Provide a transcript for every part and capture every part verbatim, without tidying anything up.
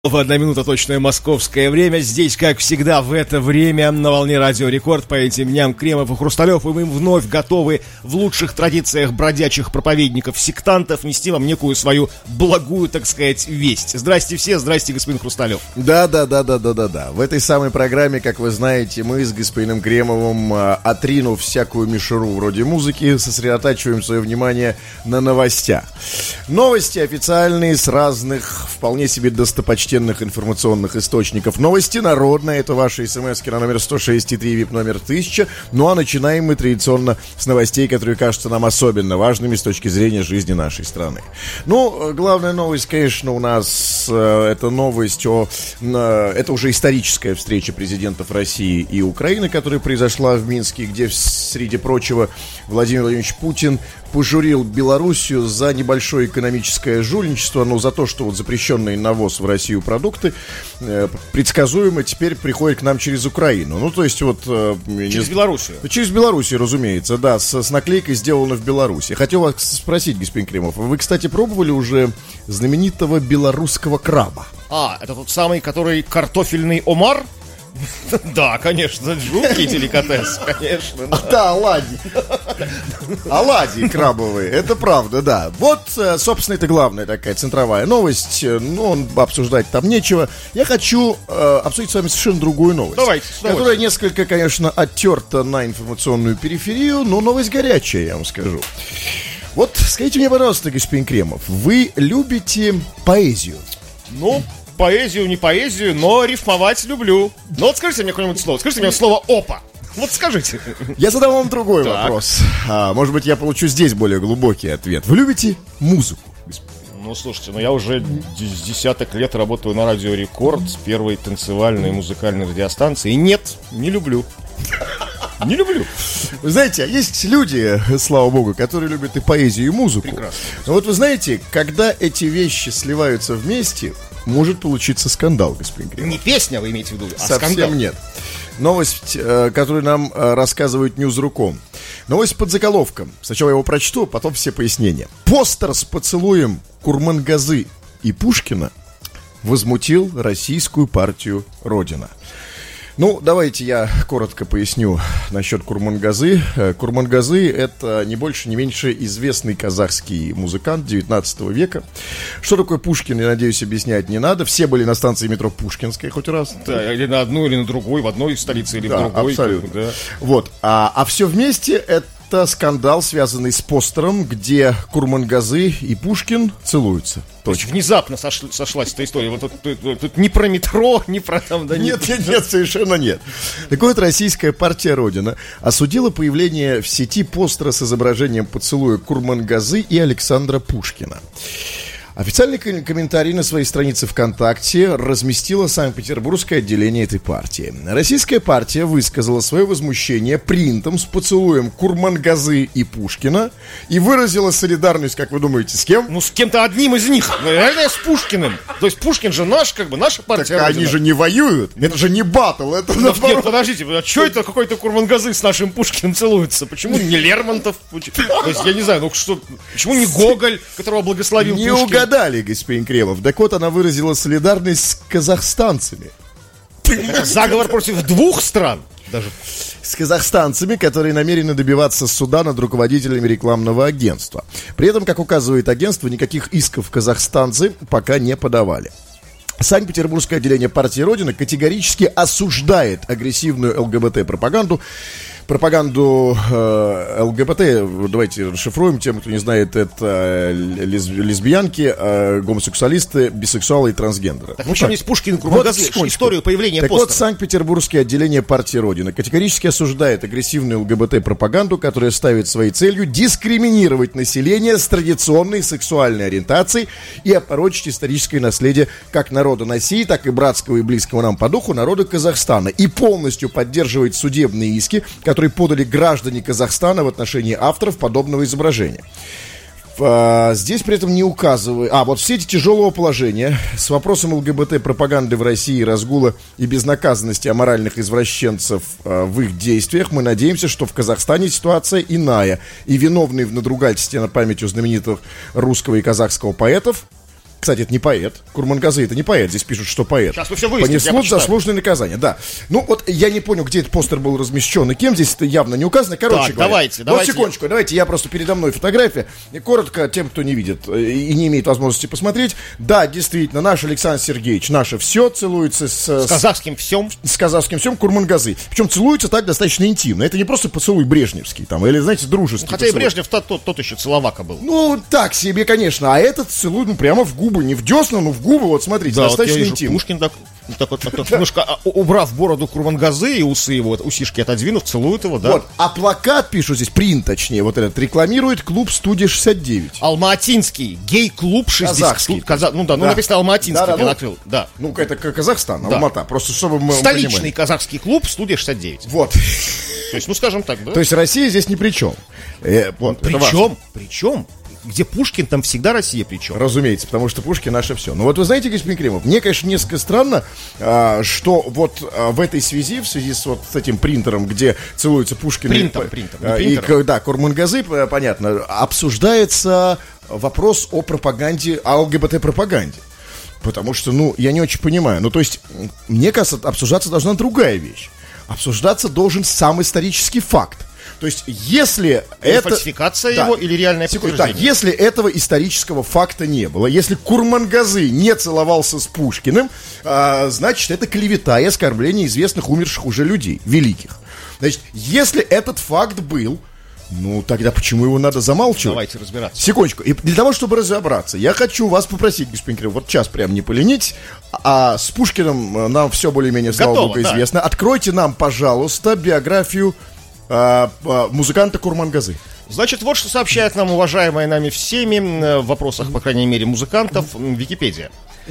В одна минута точное московское время. Здесь, как всегда, в это время на волне Радио Рекорд по этим дням Кремов и Хрусталев. И мы вновь готовы в лучших традициях бродячих проповедников-сектантов нести вам некую свою благую, так сказать, весть. Здрасте все, здрасте, господин Хрусталев. Да-да-да-да-да-да-да. В этой самой программе, как вы знаете, мы с господином Кремовым, отринув всякую мишуру вроде музыки, сосредотачиваем свое внимание на новостях. Новости официальные с разных, вполне себе достопочтенных информационных источников. Новости народные, это ваши смски на номер сто шесть и три, вип номер тысяча. Ну а начинаем мы традиционно с новостей, которые кажутся нам особенно важными с точки зрения жизни нашей страны. Ну, главная новость, конечно, у нас э, это новость о... Э, это уже историческая встреча президентов России и Украины, которая произошла в Минске, где, среди прочего, Владимир Владимирович Путин пожурил Белоруссию за небольшое экономическое жульничество, но за то, что вот запрещенный на ввоз в Россию продукты э, предсказуемо теперь приходят к нам через Украину. Ну, то есть вот... Э, через не... Белоруссию. Через Белоруссию, разумеется, да, с, с наклейкой «Сделано в Беларуси». Хотел вас спросить, господин Кремов, вы, кстати, пробовали уже знаменитого белорусского краба? А, это тот самый, который картофельный омар? Да, конечно, жуткий деликатес, конечно. Да, да, оладьи. Оладьи крабовые, это правда, да. Вот, собственно, это главная такая центровая новость. Ну, обсуждать там нечего. Я хочу э, обсудить с вами совершенно другую новость. Давайте, которая несколько, конечно, оттерта на информационную периферию, но новость горячая, я вам скажу. Вот, скажите мне, пожалуйста, господин Кремов, вы любите поэзию? Ну, поэзию, не поэзию, но рифмовать люблю. Ну вот скажите мне какое-нибудь слово. Скажите мне слово «опа». Вот скажите. Я задам вам другой так. вопрос. А, может быть, я получу здесь более глубокий ответ. Вы любите музыку? Ну, слушайте, ну я уже с десяток лет работаю на Радио Рекорд, с первой танцевальной музыкальной радиостанции. И нет, не люблю. Не люблю. Вы знаете, есть люди, слава богу, которые любят и поэзию, и музыку. Прекрасно. Но вот вы знаете, когда эти вещи сливаются вместе, может получиться скандал, господин Кремов. Не песня, вы имеете в виду, а Совсем скандал. Нет. Новость, которую нам рассказывают Ньюс.ру. Новость под заголовком. Сначала я его прочту, потом все пояснения. Постер с поцелуем Курмангазы и Пушкина возмутил российскую партию «Родина». Ну, давайте я коротко поясню насчет Курмангазы. Курмангазы — это не больше, не меньше известный казахский музыкант девятнадцатого века. Что такое Пушкин, я надеюсь, объяснять не надо. Все были на станции метро Пушкинская хоть раз. Да, или на одну, или на другой, в одной столице, или да, в другой. Абсолютно. Как бы, да. Вот. А, а все вместе это... Это скандал, связанный с постером, где Курмангазы и Пушкин целуются. То есть внезапно сош... сошлась эта история. Вот тут, тут, тут не про метро, не про там... Да, нет, нет, нет, совершенно нет. Так вот, российская партия «Родина» осудила появление в сети постера с изображением поцелуя Курмангазы и Александра Пушкина. Официальный комментарий на своей странице ВКонтакте разместило Санкт-Петербургское отделение этой партии. Российская партия высказала свое возмущение принтом с поцелуем Курмангазы и Пушкина и выразила солидарность, как вы думаете, с кем? Ну, с кем-то одним из них. Наверное, с Пушкиным. То есть Пушкин же наш, как бы, наша партия. Так они же не воюют. Это же не баттл. Это ну, нет, подождите, а что это какой-то Курмангазы с нашим Пушкиным целуется? Почему не Лермонтов? То есть, я не знаю, ну что, почему не Гоголь, которого благословил не Пушкин? Угадали, господин Кремов. Так вот, она выразила солидарность с казахстанцами. Заговор против двух стран даже. С казахстанцами, которые намерены добиваться суда над руководителями рекламного агентства. При этом, как указывает агентство, никаких исков казахстанцы пока не подавали. Санкт-Петербургское отделение партии «Родина» категорически осуждает агрессивную ЛГБТ-пропаганду. Пропаганду э, ЛГБТ, давайте расшифруем, тем, кто не знает, это лесб, лесбиянки, э, гомосексуалисты, бисексуалы и трансгендеры. Так ну, почему есть Пушкин и Курмангазы? Вот историю появления так постера. Вот, Санкт-Петербургское отделение партии «Родина» категорически осуждает агрессивную ЛГБТ-пропаганду, которая ставит своей целью дискриминировать население с традиционной сексуальной ориентацией и опорочить историческое наследие как народа России, так и братского и близкого нам по духу народа Казахстана, и полностью поддерживает судебные иски, которые подали граждане Казахстана в отношении авторов подобного изображения. Здесь при этом не указываю... А, вот все эти тяжелого положения с вопросом ЛГБТ-пропаганды в России, разгула и безнаказанности аморальных извращенцев в их действиях, мы надеемся, что в Казахстане ситуация иная. И виновные в надругательстве над памятью знаменитых русского и казахского поэтов Кстати, это не поэт. Курмангазы это не поэт. Здесь пишут, что поэт. Сейчас мы все выясним. Понесут заслуженное наказание. Да. Ну вот я не понял, где этот постер был размещен и кем. Здесь это явно не указано. Короче так, говоря. давайте, вот давайте. секундочку. Давайте, я просто передо мной фотография. И коротко тем, кто не видит и не имеет возможности посмотреть. Да, действительно, наш Александр Сергеевич, наше все целуется с... С казахским всем. С казахским всем Курмангазы. Причем целуется так достаточно интимно. Это не просто поцелуй брежневский там, или, знаете, дружеский. Хотя поцелуй. и Брежнев тот, тот, тот еще целовака был. Ну, так себе, конечно. А этот целует ну, прямо в губы. Не в десна, но в губы. Вот смотрите, да, достаточно вот я вижу, интимно. Пушкин так, так вот, так, так, немножко убрав бороду Курмангазы и усы его, усишки отодвинув, целует его, да. Вот. А плакат, пишут здесь, принт, точнее, вот этот, рекламирует клуб «Студия шестьдесят девять». Алматинский гей-клуб шестьдесят. Казахский. Каза... Ну да, ну да. написано Алматинский, да, да, я ну, открыл, да. Ну, это Казахстан, да. Алмата, просто чтобы мы Столичный понимали. казахский клуб «Студия шестьдесят девять». Вот. То есть, ну скажем так, да. То есть Россия здесь ни при чем. Э, вот, причем, причем, где Пушкин, там всегда Россия причем. Разумеется, потому что Пушкин наше все. Но вот вы знаете, господин Кремов, мне, конечно, несколько странно, а, что вот а, в этой связи, в связи с вот с этим принтером, где целуются Пушкин принтом, и, принтом, а, не и да, Курмангазы, понятно, обсуждается вопрос о пропаганде, о ЛГБТ-пропаганде. Потому что, ну, я не очень понимаю. Ну, то есть, мне кажется, обсуждаться должна другая вещь. Обсуждаться должен сам исторический факт. То есть, если или это... фальсификация да, его, или реальное секунду, подтверждение. Да, если этого исторического факта не было, если Курмангазы не целовался с Пушкиным, а, значит, это клевета и оскорбление известных умерших уже людей, великих. Значит, если этот факт был, ну, тогда почему его надо замалчивать? Давайте разбираться. Секундочку. И для того, чтобы разобраться, я хочу вас попросить, господин Кирилл, вот сейчас прям не поленитесь, а с Пушкиным нам все более-менее, слава Готово, богу, да. известно. Откройте нам, пожалуйста, биографию а, а, музыканта Курмангазы. Значит, вот что сообщает нам уважаемая нами всеми в вопросах, по крайней мере, музыкантов, Википедия.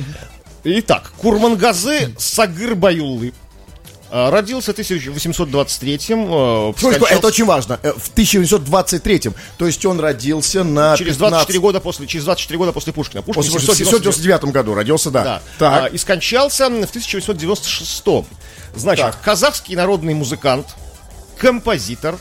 Итак, Курмангазы Сагырбаюлы родился в тысяча восемьсот двадцать третьем. Скажите, это очень важно. В тысяча восемьсот двадцать третьем. То есть он родился на через двадцать четыре года после, через двадцать четыре года после Пушкина. Пушкин в тысяча восемьсот девяносто девятом году родился, да. да. Так. А, и скончался в тысяча восемьсот девяносто шестом. Значит, так. казахский народный музыкант, композитор,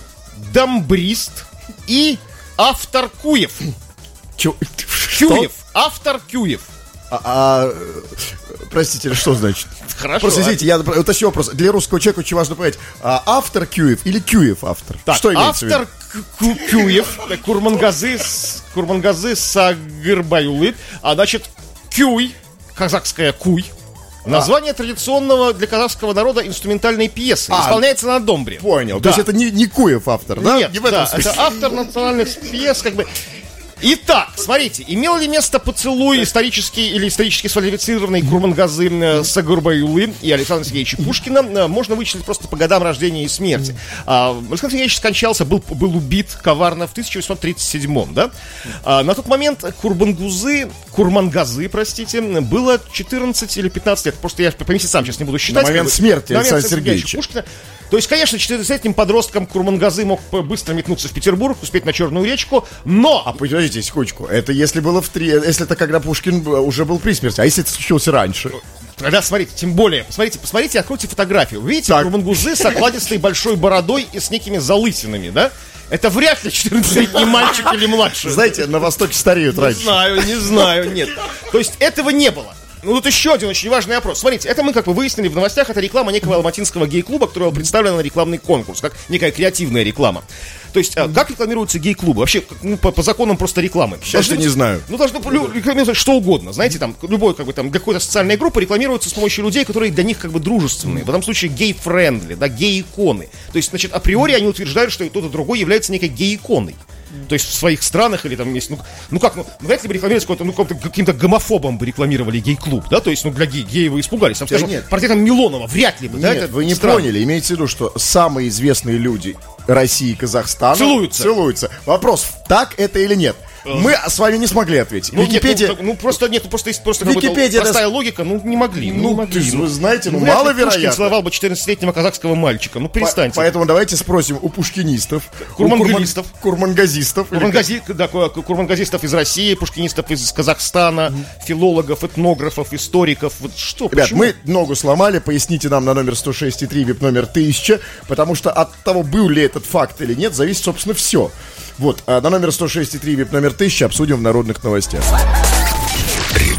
дамбрист и автор Куев. Чё? Кюев. Автор Кюев. А, а, простите, что значит? Хорошо. Просто, извините, я уточню вопрос. Для русского человека очень важно понять, а автор Кюев или Кюев автор? Так, что имеется автор в виду? Кюев, Курмангазы, Курмангазы Сагырбаюлы, а значит, Кюй, казахская Куй, название а. традиционного для казахского народа инструментальной пьесы. А, исполняется на домбре. Понял. Да. То есть это не, не Куев автор, да? Нет, не в этом да, смысле. это автор национальных пьес, как бы. Итак, смотрите, имел ли место поцелуй исторический или исторически сфальсифицированный Курмангазы Сагырбаюлы и Александра Сергеевича Пушкина можно вычислить просто по годам рождения и смерти. А, Александр Сергеевич скончался, был, был убит коварно в тысяча восемьсот тридцать седьмом, да? А, на тот момент Курмангузы, Курмангазы, простите, было четырнадцать или пятнадцать лет. Просто я по месяцам сейчас не буду считать. На момент как бы, смерти на момент Александра Сергеевича Пушкина. То есть, конечно, четырнадцатилетним подростком Курмангазы мог быстро метнуться в Петербург, успеть на Черную речку, но... А подождите секундочку, это если было в три... Если это когда Пушкин уже был при смерти, а если это случилось раньше? Тогда, смотрите, тем более, посмотрите, посмотрите, откройте фотографию. Вы видите так. Курмангузы с окладистой большой бородой и с некими залысинами, да? Это вряд ли четырнадцатилетний мальчик или младший. Знаете, на Востоке стареют не раньше. Не знаю, не знаю, нет. То есть этого не было. Ну, тут еще один очень важный вопрос. Смотрите, это мы как бы выяснили в новостях, это реклама некого алматинского гей-клуба, который был представлен на рекламный конкурс, как некая креативная реклама. То есть, а, как рекламируются гей-клубы? Вообще, ну, по, по законам просто рекламы. Сейчас я не знаю. Ну, должно рекламировать что угодно. Знаете, там, любой, как бы, там, для какой-то социальной группы рекламируется с помощью людей, которые для них, как бы, дружественные. В этом случае гей-френдли, да, гей-иконы. То есть, значит, априори они утверждают, что и тот, и другой является некой гей-иконой. То есть в своих странах или там есть, ну, ну как, ну, вряд ли бы рекламировать какой-то, ну, каким-то гомофобом бы рекламировали гей-клуб, да, то есть, ну, для геи, геи вы испугались, там, скажем, нет. портретом Милонова, вряд ли бы, Нет, да, это вы не странно. поняли, имейте в виду, что самые известные люди России и Казахстана целуются. целуются. Вопрос, так это или нет? Мы с вами не смогли ответить. Ну, Википедия... нет, ну, ну, просто нет, ну, просто есть просто Википедия простая даст... логика, ну, не могли, ну, ну, не могли. Ты, ну, вы знаете, ну, ну маловероятно. Пушкин целовал бы четырнадцатилетнего казахского мальчика, ну, перестаньте. По- поэтому давайте спросим у пушкинистов, Курмангулистов, у курман... курмангазистов, Курмангази... да, курмангазистов из России, пушкинистов из Казахстана, mm-hmm. филологов, этнографов, историков, вот что, Ребят, почему? мы ногу сломали, поясните нам на номер сто шесть и три, вип номер тысяча, потому что от того, был ли этот факт или нет, зависит, собственно, все. Вот, а на номер сто шесть и три, вип номер тысяча обсудим в народных новостях.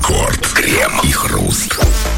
Рекорд. Крем и хруст.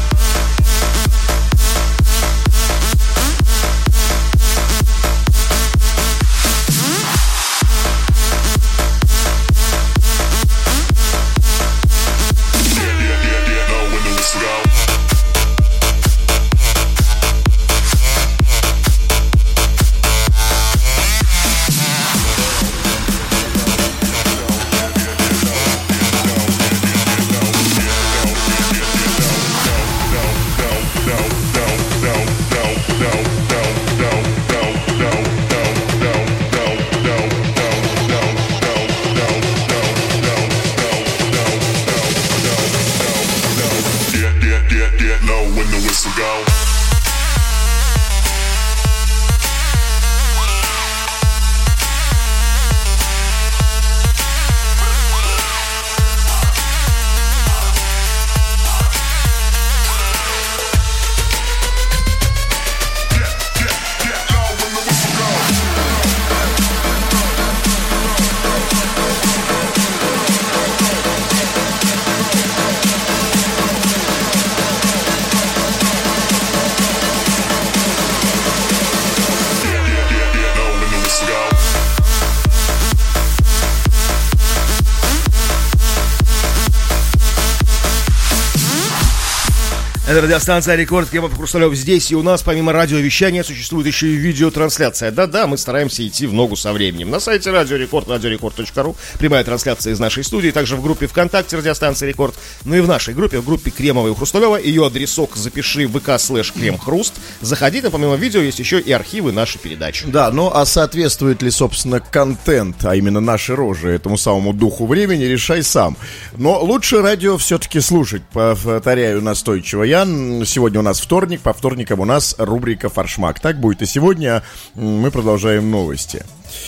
Это радиостанция «Рекорд», Кремов и Хрусталев здесь, и у нас помимо радиовещания существует еще и видеотрансляция. Да-да, мы стараемся идти в ногу со временем. На сайте Радио Рекорд, радиорекорд точка ру, прямая трансляция из нашей студии, также в группе ВКонтакте радиостанции «Рекорд», ну и в нашей группе, в группе Кремова и Хрусталева. Ее адресок запиши vk слэш кремхруст. Заходи, но помимо видео есть еще и архивы нашей передачи. Да, ну а соответствует ли, собственно, контент, а именно наши рожи, этому самому духу времени, решай сам. Но лучше радио все-таки слушать, повторяю настойчиво я. Сегодня у нас вторник, по вторникам у нас рубрика «Форшмак». Так будет и сегодня. Мы продолжаем новости.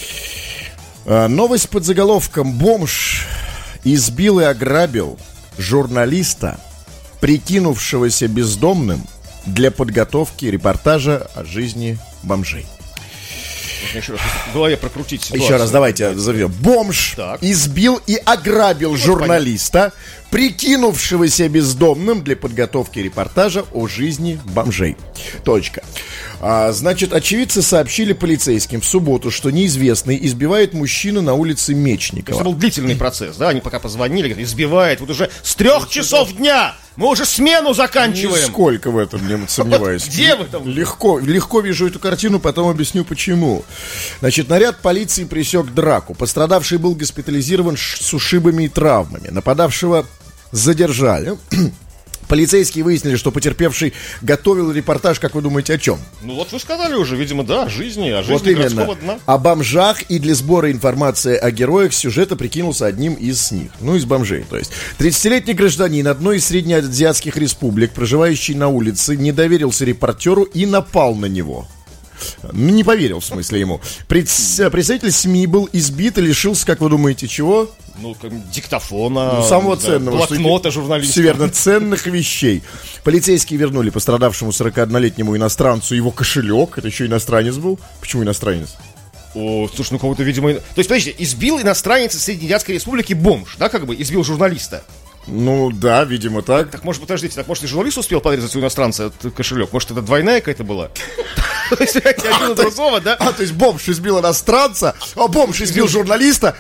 Новость под заголовком: бомж избил и ограбил журналиста, прикинувшегося бездомным, для подготовки репортажа о жизни бомжей. Еще раз в голове прокрутить ситуацию. Еще раз, давайте зовем. Бомж так. избил и ограбил вот журналиста, понятно. прикинувшегося бездомным, для подготовки репортажа о жизни бомжей. Точка. А, значит, очевидцы сообщили полицейским в субботу, что неизвестный избивает мужчину на улице Мечникова. Это был длительный процесс, да? Они пока позвонили, говорят, избивает. Вот уже с трех часов дня мы уже смену заканчиваем. Нисколько в этом не сомневаюсь. Где вы там? Легко, легко вижу эту картину, потом объясню почему. Значит, наряд полиции пресек драку. Пострадавший был госпитализирован с ушибами и травмами. Нападавшего задержали. Полицейские выяснили, что потерпевший готовил репортаж, как вы думаете, о чем? Ну вот вы сказали уже, видимо, да, о жизни, о жизни вот городского дна. О бомжах, и для сбора информации о героях сюжета прикинулся одним из них. Ну, из бомжей, то есть. тридцатилетний гражданин одной из среднеазиатских республик, проживающий на улице, не доверился репортеру и напал на него. Ну, не поверил, в смысле, ему. Представитель СМИ был избит и лишился, как вы думаете, чего? Ну, как, диктофона, ну, самого да, ценного, блокнота журналиста. Все верно, ценных вещей. Полицейские вернули пострадавшему сорокаоднолетнему иностранцу его кошелек. Это еще иностранец был. Почему иностранец? О, слушай, ну кого-то, видимо... То есть, подождите, избил иностранец из Среднеазиатской республики бомж, да, как бы, избил журналиста? Ну, да, видимо, так. Так, может, подождите, так, может, и журналист успел подрезать у иностранца этот кошелек? Может, это двойная какая-то была? То есть, один и другого, да? А, то есть, бомж избил иностранца, а бомж избил журналиста,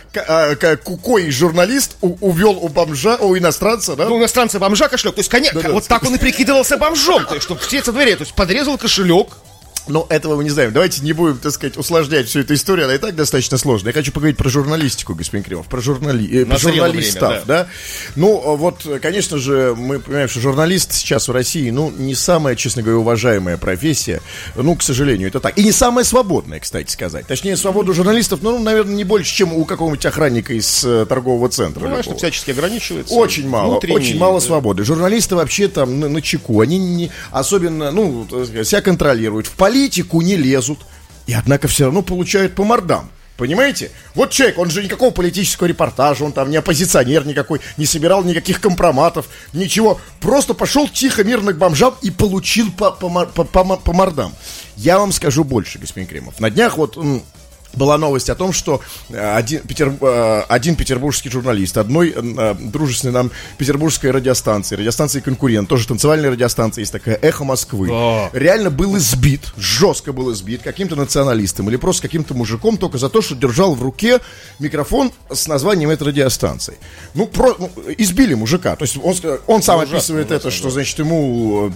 кукой журналист увел у бомжа, у иностранца, да? У иностранца бомжа кошелек. То есть, конечно, вот так он и прикидывался бомжом. То есть, чтобы все это двери, то есть, подрезал кошелек. Но этого мы не знаем. Давайте не будем, так сказать, усложнять всю эту историю. Она и так достаточно сложная. Я хочу поговорить про журналистику, господин Кремов. Про, журнали... э, про журналистов, время, да. да? Ну, вот, конечно же, мы понимаем, что журналист сейчас в России, ну, не самая, честно говоря, уважаемая профессия. Ну, к сожалению, это так. И не самая свободная, кстати сказать. Точнее, свободу журналистов, ну, наверное, не больше, чем у какого-нибудь охранника из э, торгового центра. Ну, конечно, всячески ограничивается. Очень мало, очень мало да. свободы. Журналисты вообще там на, на чеку. Они не, особенно, ну, себя контролируют. В политику не лезут, и однако все равно получают по мордам. Понимаете? Вот человек, он же никакого политического репортажа, он там не оппозиционер никакой, не собирал никаких компроматов, ничего. Просто пошел тихо, мирно к бомжам и получил по, по, по, по, по мордам. Я вам скажу больше, господин Кремов. На днях вот... была новость о том, что один, Петер, один петербургский журналист одной дружественной нам петербургской радиостанции, радиостанции конкурент, тоже танцевальная радиостанция есть такая, «Эхо Москвы», О. реально был избит, жестко был избит каким-то националистом или просто каким-то мужиком только за то, что держал в руке микрофон с названием этой радиостанции. Ну, про, ну избили мужика. То есть он, он сам ну, описывает ужасно, это, ужасно, что, значит, ему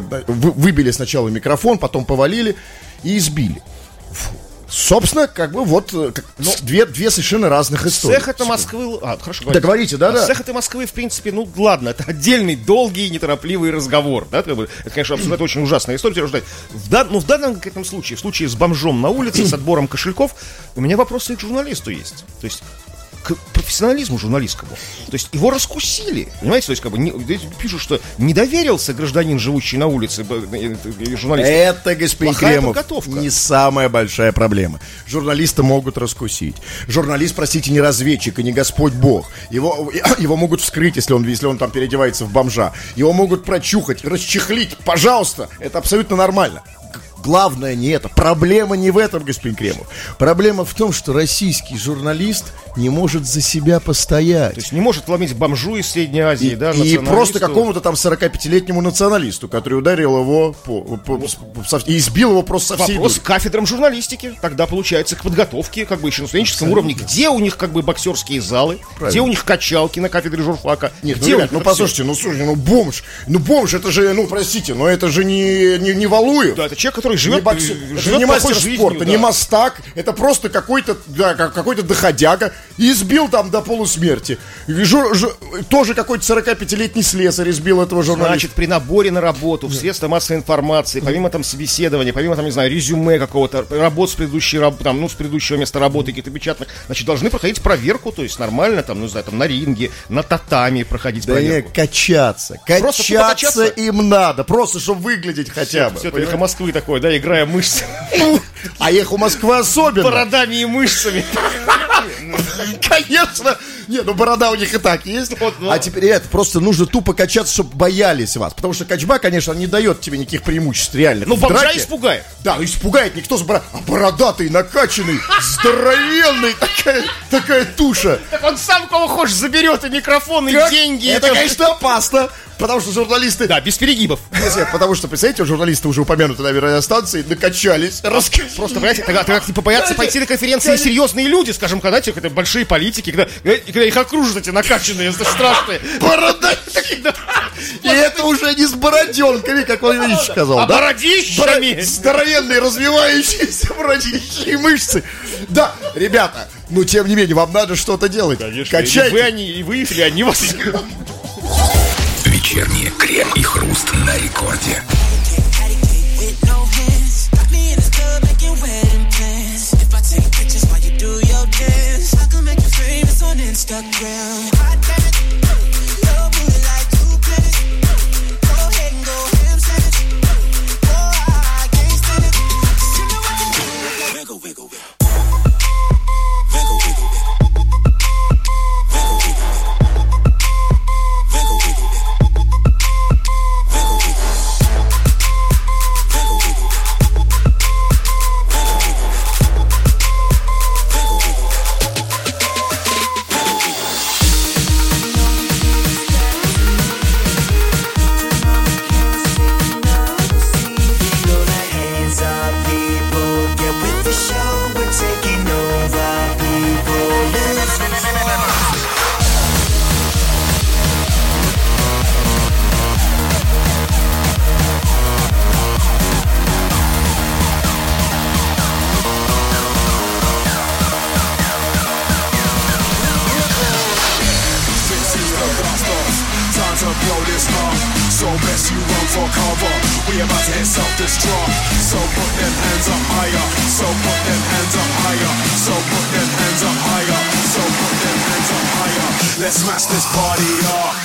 выбили сначала микрофон, потом повалили и избили. Фу. Собственно, как бы вот ну, две, две совершенно разных истории. Цех это Москвы... А, хорошо, да, говорите, да, да. Цех это Москвы, в принципе, ну, ладно, это отдельный, долгий, неторопливый разговор, да, как бы, это, конечно, абсолютно очень ужасная история, ждать. В, дан, ну, в данном конкретном случае, в случае с бомжом на улице, с отбором кошельков, у меня вопросы к журналисту есть. То есть, к профессионализму журналистскому. То есть его раскусили. Понимаете, то есть как бы не, пишут, что не доверился гражданин, живущий на улице, журналисту. Это, господин Кремов, не самая большая проблема. Журналиста могут раскусить. Журналист, простите, не разведчик и не Господь Бог. Его, его могут вскрыть, если он, если он там переодевается в бомжа. Его могут прочухать, расчехлить. Пожалуйста, это абсолютно нормально. Главное не это. Проблема не в этом, господин Кремов. Проблема в том, что российский журналист не может за себя постоять. То есть не может ломить бомжу из Средней Азии, и, да, и просто какому-то там сорокапятилетнему националисту, который ударил его по, по, по, и избил его просто со всей Вопрос к кафедрам журналистики. Тогда получается к подготовке, как бы еще на студенческом уровне. Где у них как бы боксерские залы? Правильно. Где у них качалки на кафедре журфака? Нет, где ну, ребят, ну послушайте, ну слушайте, ну бомж, ну бомж, это же, ну простите, но это же не, не, не Валуев. Да, это человек, который живет, не, бокс... живет это не мастер жизнью, спорта, да. не мастак, это просто какой-то, да, какой-то доходяга, и избил там до полусмерти. Жур, жур, тоже какой-то сорокапятилетний слесарь избил этого журналиста. Значит, при наборе на работу в средства массовой информации, помимо там собеседования, помимо там, не знаю, резюме какого-то, работ с предыдущей, там, ну, с предыдущего места работы, каких-то печатных, значит, должны проходить проверку, то есть нормально, там, ну, не знаю, там, на ринге, на татами проходить да проверку. Не, качаться. Качаться, качаться им надо, просто, чтобы выглядеть хотя бы. Все, это эхо Москвы такое, да, играя мышцами. А эхо Москвы особенно. Бородами и мышцами. Конечно. Не, ну борода у них и так есть. Вот, ну. А теперь, ребят, просто нужно тупо качаться, чтобы боялись вас. Потому что качба, конечно, не дает тебе никаких преимуществ реально. Ну, бомжа испугает. Да, ну испугает никто с бородой. А бородатый, накачанный, здоровенный, такая, такая туша. Так он сам кого хочешь заберет, и микрофон, и как? деньги. Это, это, конечно, опасно. Потому что журналисты... Да, без перегибов. Нет, потому что, представляете, журналисты уже упомянуты на радиостанции, накачались, рассказали. Просто, понимаете, тогда, тогда типа, боятся пойти на конференции серьезные люди, скажем, когда эти когда большие политики, когда, когда их окружат эти накачанные, страшные. Борода! И это уже не с бороденками, как Владимир Ильич сказал, а да? бородищами! Здоровенные, развивающиеся бородищи и мышцы. Да, ребята, ну, тем не менее, вам надо что-то делать. Конечно, качайте. И вы, они, и вы, или они вас... Вечерний крем и хруст на рекорде. Let's smash this party up.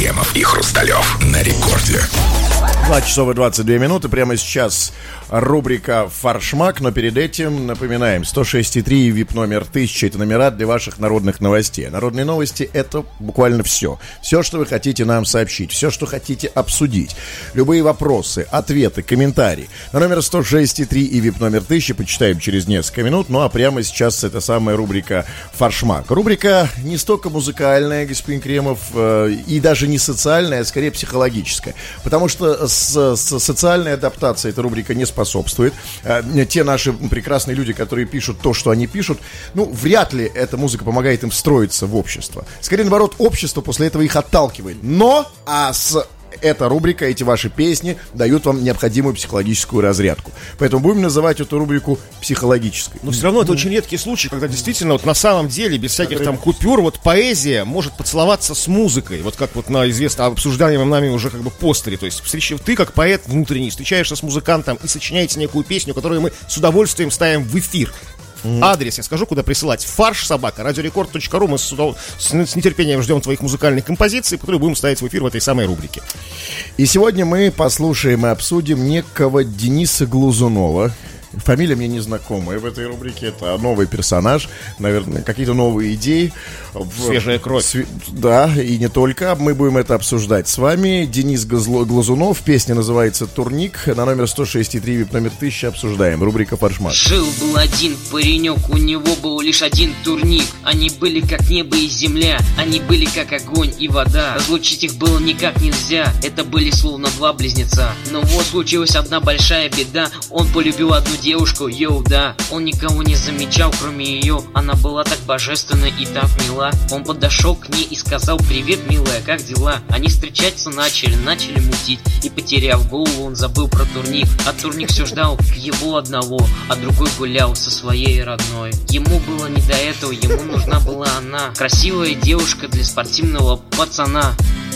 Кремов и Хрусталев на рекорде. два часа двадцать две минуты. Прямо сейчас рубрика «Фаршмак». Но перед этим напоминаем: сто шесть и три вип номер тысяча. Это номера для ваших народных новостей. Народные новости — это буквально все. Все, что вы хотите нам сообщить. Все, что хотите обсудить. Любые вопросы, ответы, комментарии. На номер сто шесть и три и вип номер тысяча почитаем через несколько минут. Ну а прямо сейчас это самая рубрика «Фаршмак». Рубрика не столько музыкальная, господин Кремов, э, и даже не социальная, а скорее психологическая. Потому что с, с социальной адаптацией эта рубрика не способствует. Э, те наши прекрасные люди, которые пишут то, что они пишут, ну, вряд ли эта музыка помогает им встроиться в общество. Скорее, наоборот, общество после этого их отталкивает. Но, а с... эта рубрика, эти ваши песни дают вам необходимую психологическую разрядку. Поэтому будем называть эту рубрику психологической. Но все равно это очень редкий случай, когда действительно вот на самом деле, без всяких там купюр, вот поэзия может поцеловаться с музыкой. Вот как вот на известном обсуждаемом нами уже как бы постере. То есть ты как поэт внутренний встречаешься с музыкантом и сочиняете некую песню, которую мы с удовольствием ставим в эфир. Mm-hmm. Адрес я скажу, куда присылать: фарш собака радиорекорд точка ру. Мы с, с, с нетерпением ждем твоих музыкальных композиций, которые будем ставить в эфир в этой самой рубрике. И сегодня мы послушаем и обсудим некого Дениса Глазунова. Фамилия мне незнакомая в этой рубрике. Это новый персонаж, наверное, какие-то новые идеи. Свежая кровь. Св... Да, и не только. Мы будем это обсуждать с вами. Денис Глазунов. Песня называется «Турник». На номер сто шесть и три вип номер тысяча обсуждаем. Рубрика «Фаршмак». Жил-был один паренек, у него был лишь один турник. Они были как небо и земля, они были как огонь и вода. Разлучить их было никак нельзя, это были словно два близнеца. Но вот случилась одна большая беда. Он полюбил одну девушку, йоу, да. Он никого не замечал, кроме ее. Она была так божественна и так мила. Он подошел к ней и сказал: «Привет, милая, как дела?» Они встречаться начали, начали мутить. И потеряв голову, он забыл про турник. А турник все ждал его одного, а другой гулял со своей родной. Ему было не до этого, ему нужна была она. Красивая девушка для спортивного пацана.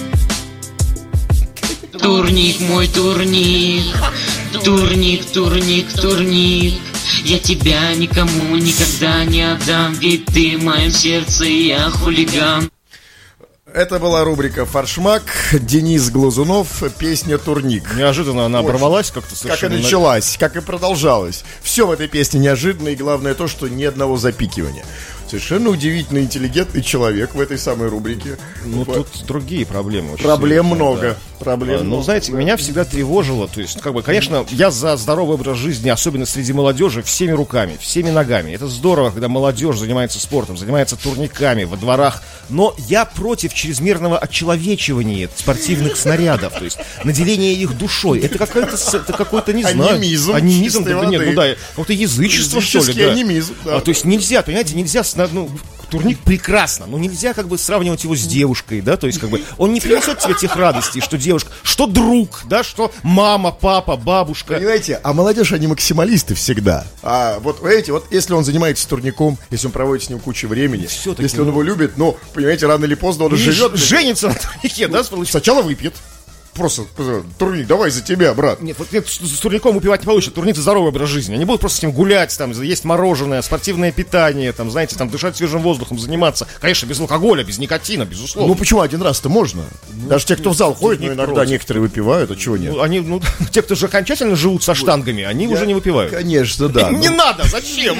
Турник, мой турник, турник, турник, турник. Я тебя никому никогда не отдам, ведь ты в моем сердце, я хулиган. Это была рубрика «Фаршмак». Денис Глазунов, песня «Турник». Неожиданно она оборвалась как-то совершенно. Как и началась, как и продолжалась. Все в этой песне неожиданно, и главное то, что ни одного запикивания. Совершенно удивительно интеллигентный человек в этой самой рубрике. Ну, вот. Тут другие проблемы. Проблем серьезные, много. Да. Проблем а, ну, много. знаете, да. меня всегда тревожило. То есть, как бы, конечно, я за здоровый образ жизни, особенно среди молодежи, всеми руками, всеми ногами. Это здорово, когда молодежь занимается спортом, занимается турниками во дворах. Но я против чрезмерного отчеловечивания спортивных снарядов. То есть, наделения их душой. Это какой-то, это какой-то, не знаю... Анимизм. Анимизм. Да, нет, ну да, какое-то язычество, что ли. Да. Анимизм, да. А, то есть, нельзя, понимаете, нельзя... Ну, турник прекрасно, но нельзя как бы сравнивать его с девушкой, да, то есть как бы он не принесет тебе тех радостей, что девушка, что друг, да, что мама, папа, бабушка. Понимаете, а молодежь, они максималисты всегда. А вот, понимаете, вот если он занимается турником, если он проводит с ним кучу времени, все-таки, если он ну... его любит, ну, понимаете, рано или поздно он живет. Женится на турнике, да, сначала выпьет. Просто, турник, давай за тебя, брат. Нет, вот нет, с, с турником выпивать не получится. Турник — здоровый образ жизни. Они будут просто с ним гулять, там, есть мороженое, спортивное питание, там, знаете, там, дышать свежим воздухом, заниматься. Конечно, без алкоголя, без никотина, безусловно. Ну почему один раз-то можно? Ну, даже те, кто в зал ходит, но иногда против. Некоторые выпивают, а чего нет? Ну, они, ну, те, кто же окончательно живут со штангами, они Я... уже не выпивают. Конечно, да. Не надо, зачем?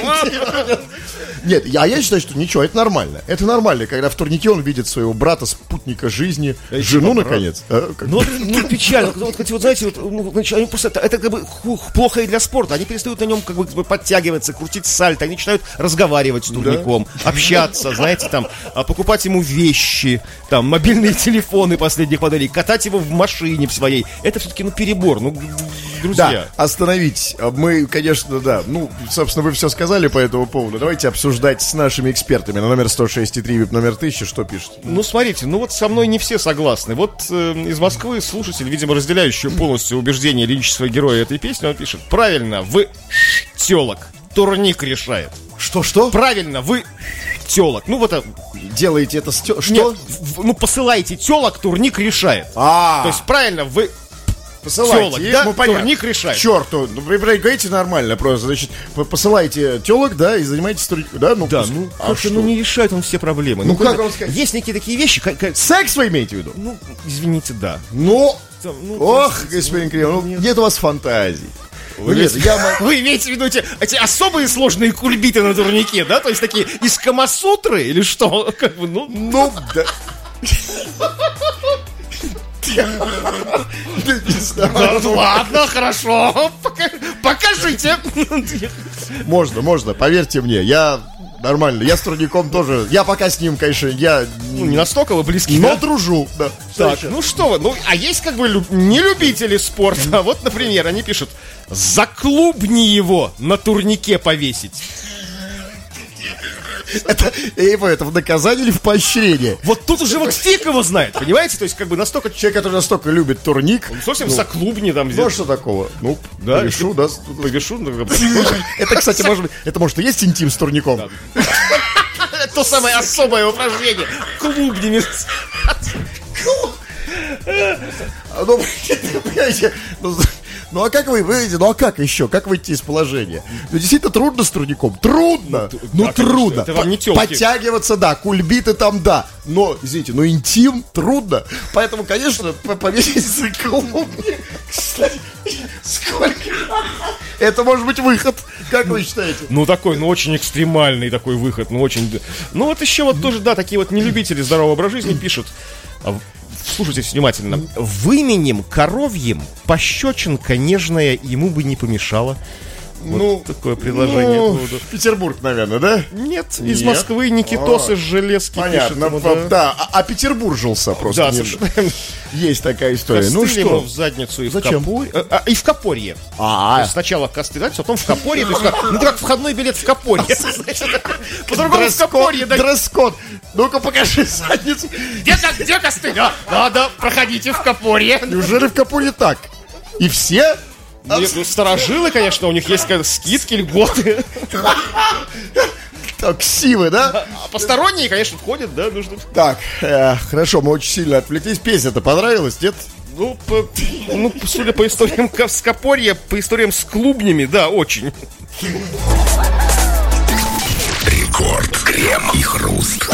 Нет, я, я считаю, что ничего, это нормально. Это нормально, когда в турнике он видит своего брата, спутника жизни, жену, наконец. Ну, печально. Вот, вот, знаете, вот, ну, они просто, это, это как бы плохо и для спорта. Они перестают на нем как бы подтягиваться, крутить сальто. Они начинают разговаривать с турником, да? Общаться, знаете, там, покупать ему вещи, там, мобильные телефоны последних моделей, катать его в машине в своей. Это все-таки, ну, перебор, ну, друзья. Да, остановить. Мы, конечно, да, ну, собственно, вы все сказали по этому поводу. Давайте обсуждать с нашими экспертами. На номер сто шесть и три вип номер тысяча, что пишет? Ну, смотрите, ну вот со мной не все согласны. Вот э, из Москвы слушатель, видимо, разделяющий полностью убеждение лирического героя этой песни, он пишет: правильно, вы телок, турник решает. Что-что? Правильно, вы телок. Ну вот это... Делаете это с тё... Что? Нет, в, ну посылаете телок, турник решает. А. То есть правильно, вы Посылайте, Тёлок, да? ну, понятно. Турник решает. К черту, ну, вы говорите нормально просто, значит, по- посылайте телок, да, и занимайтесь турником, да? Ну, Да, пусть- ну, а слушай, что? ну не решает он все проблемы. Ну, как понимаете, вам сказать? есть некие такие вещи, как, как- Секс вы имеете в виду? ну, извините, да. Ну, Там, ну, ох, простите, господин ну, Кремов, ну, нет. нет у вас фантазий. Вы, Ну, нет, имеете, я мо- вы имеете в виду эти, эти особые сложные кульбиты на турнике, да? То есть такие из Камасутры или что? Как бы, ну, Ну, да. Не знаю. да, ну ладно, хорошо. Пока- Покажите. Можно, можно, поверьте мне, я нормально, я с турником тоже, я пока с ним, конечно, я Ну, не настолько вы близки, но да? дружу, да. Так, ну что вы, ну, а есть как бы люб- не любители спорта. Вот, например, они пишут: заклубни его на турнике повесить. Это, я не понимаю, это в наказание или в поощрение? Вот тут уже вот фиг его знает, понимаете? То есть как бы настолько... Человек, который настолько любит турник, Совсем ну, заклубни там. ну а что такого? Ну, Да, решу, да. Повешу. ну, Это, кстати, может быть, это может и есть интим с турником. То самое особое упражнение. Клубнями. А, Ну, понимаете, ну, ну а как вы выйдете, ну а как еще, как выйти из положения? Ну действительно трудно с турником, трудно, ну да, конечно, трудно. это вам не По- тёлки. Подтягиваться, да, кульбиты там, да, но, извините, ну интим трудно, поэтому, конечно, по- повесить за клубни, кстати, сколько, это может быть выход, как вы считаете? Ну такой, ну очень экстремальный такой выход, ну очень... Ну вот еще вот тоже, да, такие вот нелюбители здорового образа жизни пишут. А в- Слушайте внимательно. Выменем коровьим пощечинка нежная ему бы не помешала. Вот Ну, такое предложение. Ну, по поводу- Петербург, наверное, да? Нет, из Нет? Москвы Никитос А, из Железки Понятно, пишет ему, да, да. да. А, а Петербуржился просто. Да, не- совершенно. Есть такая история. Ну Костыль ему что? в задницу и Зачем? в копорье. А, а, и в копорье. То А, есть сначала костыль, дать, потом в копорье. То есть, как- ну, как входной билет в копорье. По-другому в копорье. да. дресс-код. Ну-ка покажи задницу. Где, ко- где костыль? А, Надо, проходите в копорье. Неужели в Капуре так? И все? Нет, ну, старожилы, конечно, у них есть как, скидки, льготы. Так, ксивы, да? А посторонние, конечно, входят, да, нужно. Так, э, хорошо, мы очень сильно отвлеклись. Песня-то понравилась, нет? Ну, по- ну, судя по историям ко- с Копорья, по историям с клубнями, да, очень. Рекорд. Крем и хруст.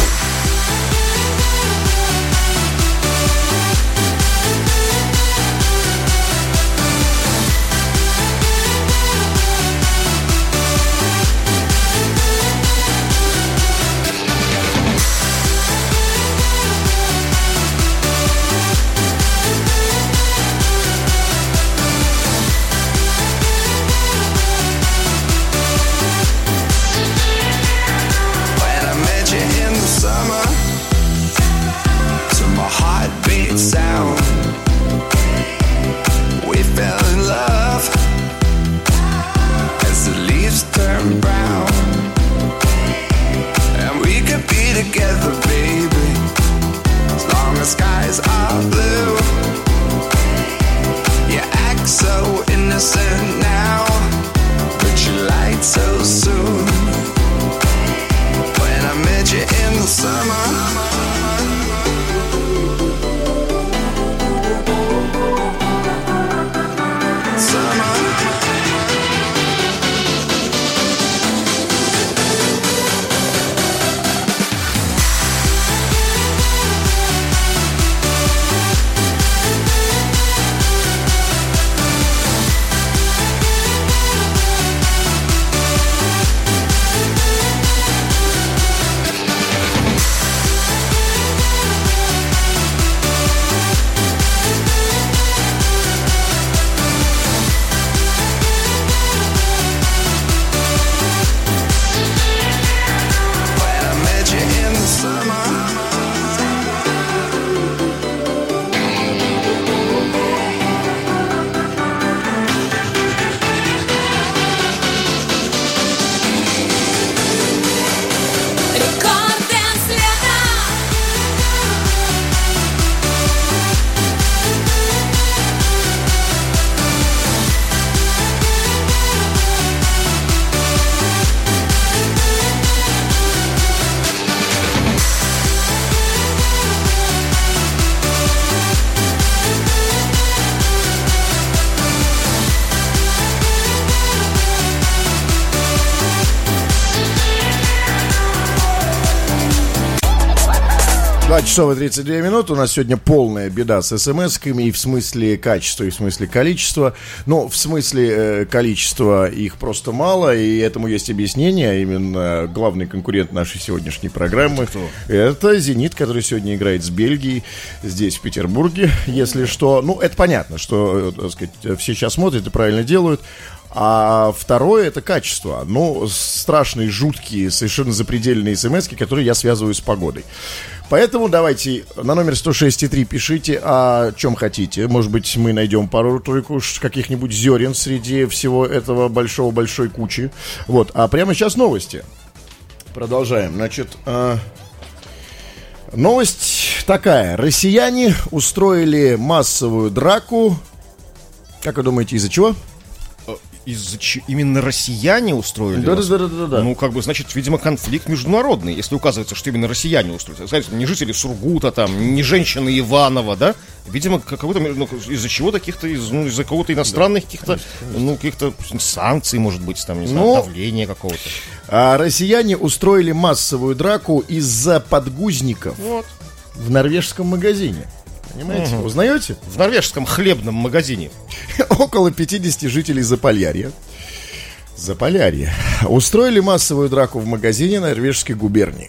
When I met you in the summer, to my heartbeat sound, we fell in love as the leaves turn brown, and we could be together, baby, as long as skies are blue. You act so innocent now, but you lied so soon. When I met you in the summer, summer. два часа тридцать две минуты. У нас сегодня полная беда с смс-ками и в смысле качества, и в смысле количества. Но в смысле э, количества их просто мало, и этому есть объяснение. А именно главный конкурент нашей сегодняшней программы — это «Зенит», который сегодня играет с Бельгией здесь, в Петербурге. Если что, ну, это понятно, что, так сказать, все сейчас смотрят и правильно делают. А второе — это качество. Ну, страшные, жуткие, совершенно запредельные смс-ки, которые я связываю с погодой. Поэтому давайте на номер сто шесть и три пишите о чем хотите. Может быть, мы найдем пару-тройку каких-нибудь зерен среди всего этого большого-большой кучи. Вот, а прямо сейчас новости. Продолжаем. Значит, э, новость такая. Россияне устроили массовую драку. Как вы думаете, из-за чего? Из-за чего именно россияне устроили? Да, да, да, да, да. Ну, как бы, значит, видимо, конфликт международный, если указывается, что именно россияне устроили. Знаете, не жители Сургута, там, не женщины Иванова, да? Видимо, какого-то, ну, из-за чего-то каких-то, из, ну, из-за какого-то иностранных каких-то, ну, каких-то санкций, может быть, там, не знаю, ну, давления какого-то. А россияне устроили массовую драку из-за подгузников Вот. в норвежском магазине. Понимаете? Угу. Узнаете? В норвежском хлебном магазине. Около пятьдесят жителей Заполярья Заполярья устроили массовую драку в магазине норвежской губернии.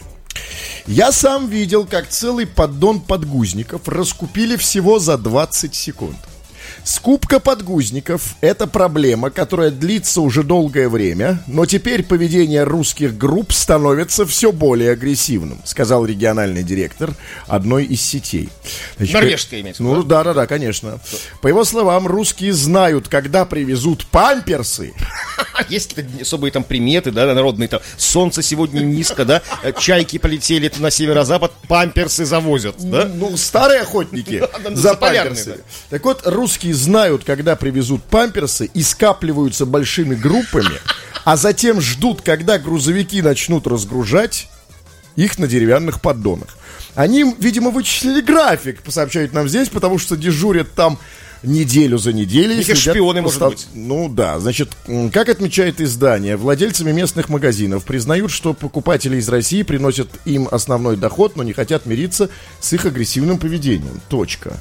Я сам видел, как целый поддон подгузников раскупили всего за двадцать секунд. Скупка подгузников – это проблема, которая длится уже долгое время, но теперь поведение русских групп становится все более агрессивным, сказал региональный директор одной из сетей. Значит, норвежская имеется. Ну да-да-да, конечно. По его словам, русские знают, когда привезут памперсы. Есть особые там приметы, да, народные, там, солнце сегодня низко, да, чайки полетели на северо-запад, памперсы завозят, да? Ну, старые охотники за памперсы. Так вот, русские знают, когда привезут памперсы, и скапливаются большими группами, а затем ждут, когда грузовики начнут разгружать их на деревянных поддонах. Они, видимо, вычислили график, сообщают нам здесь, потому что дежурят там неделю за неделей. Их шпионы, может поста... быть. Ну да, значит, как отмечает издание, владельцами местных магазинов признают, что покупатели из России приносят им основной доход, но не хотят мириться с их агрессивным поведением. Точка.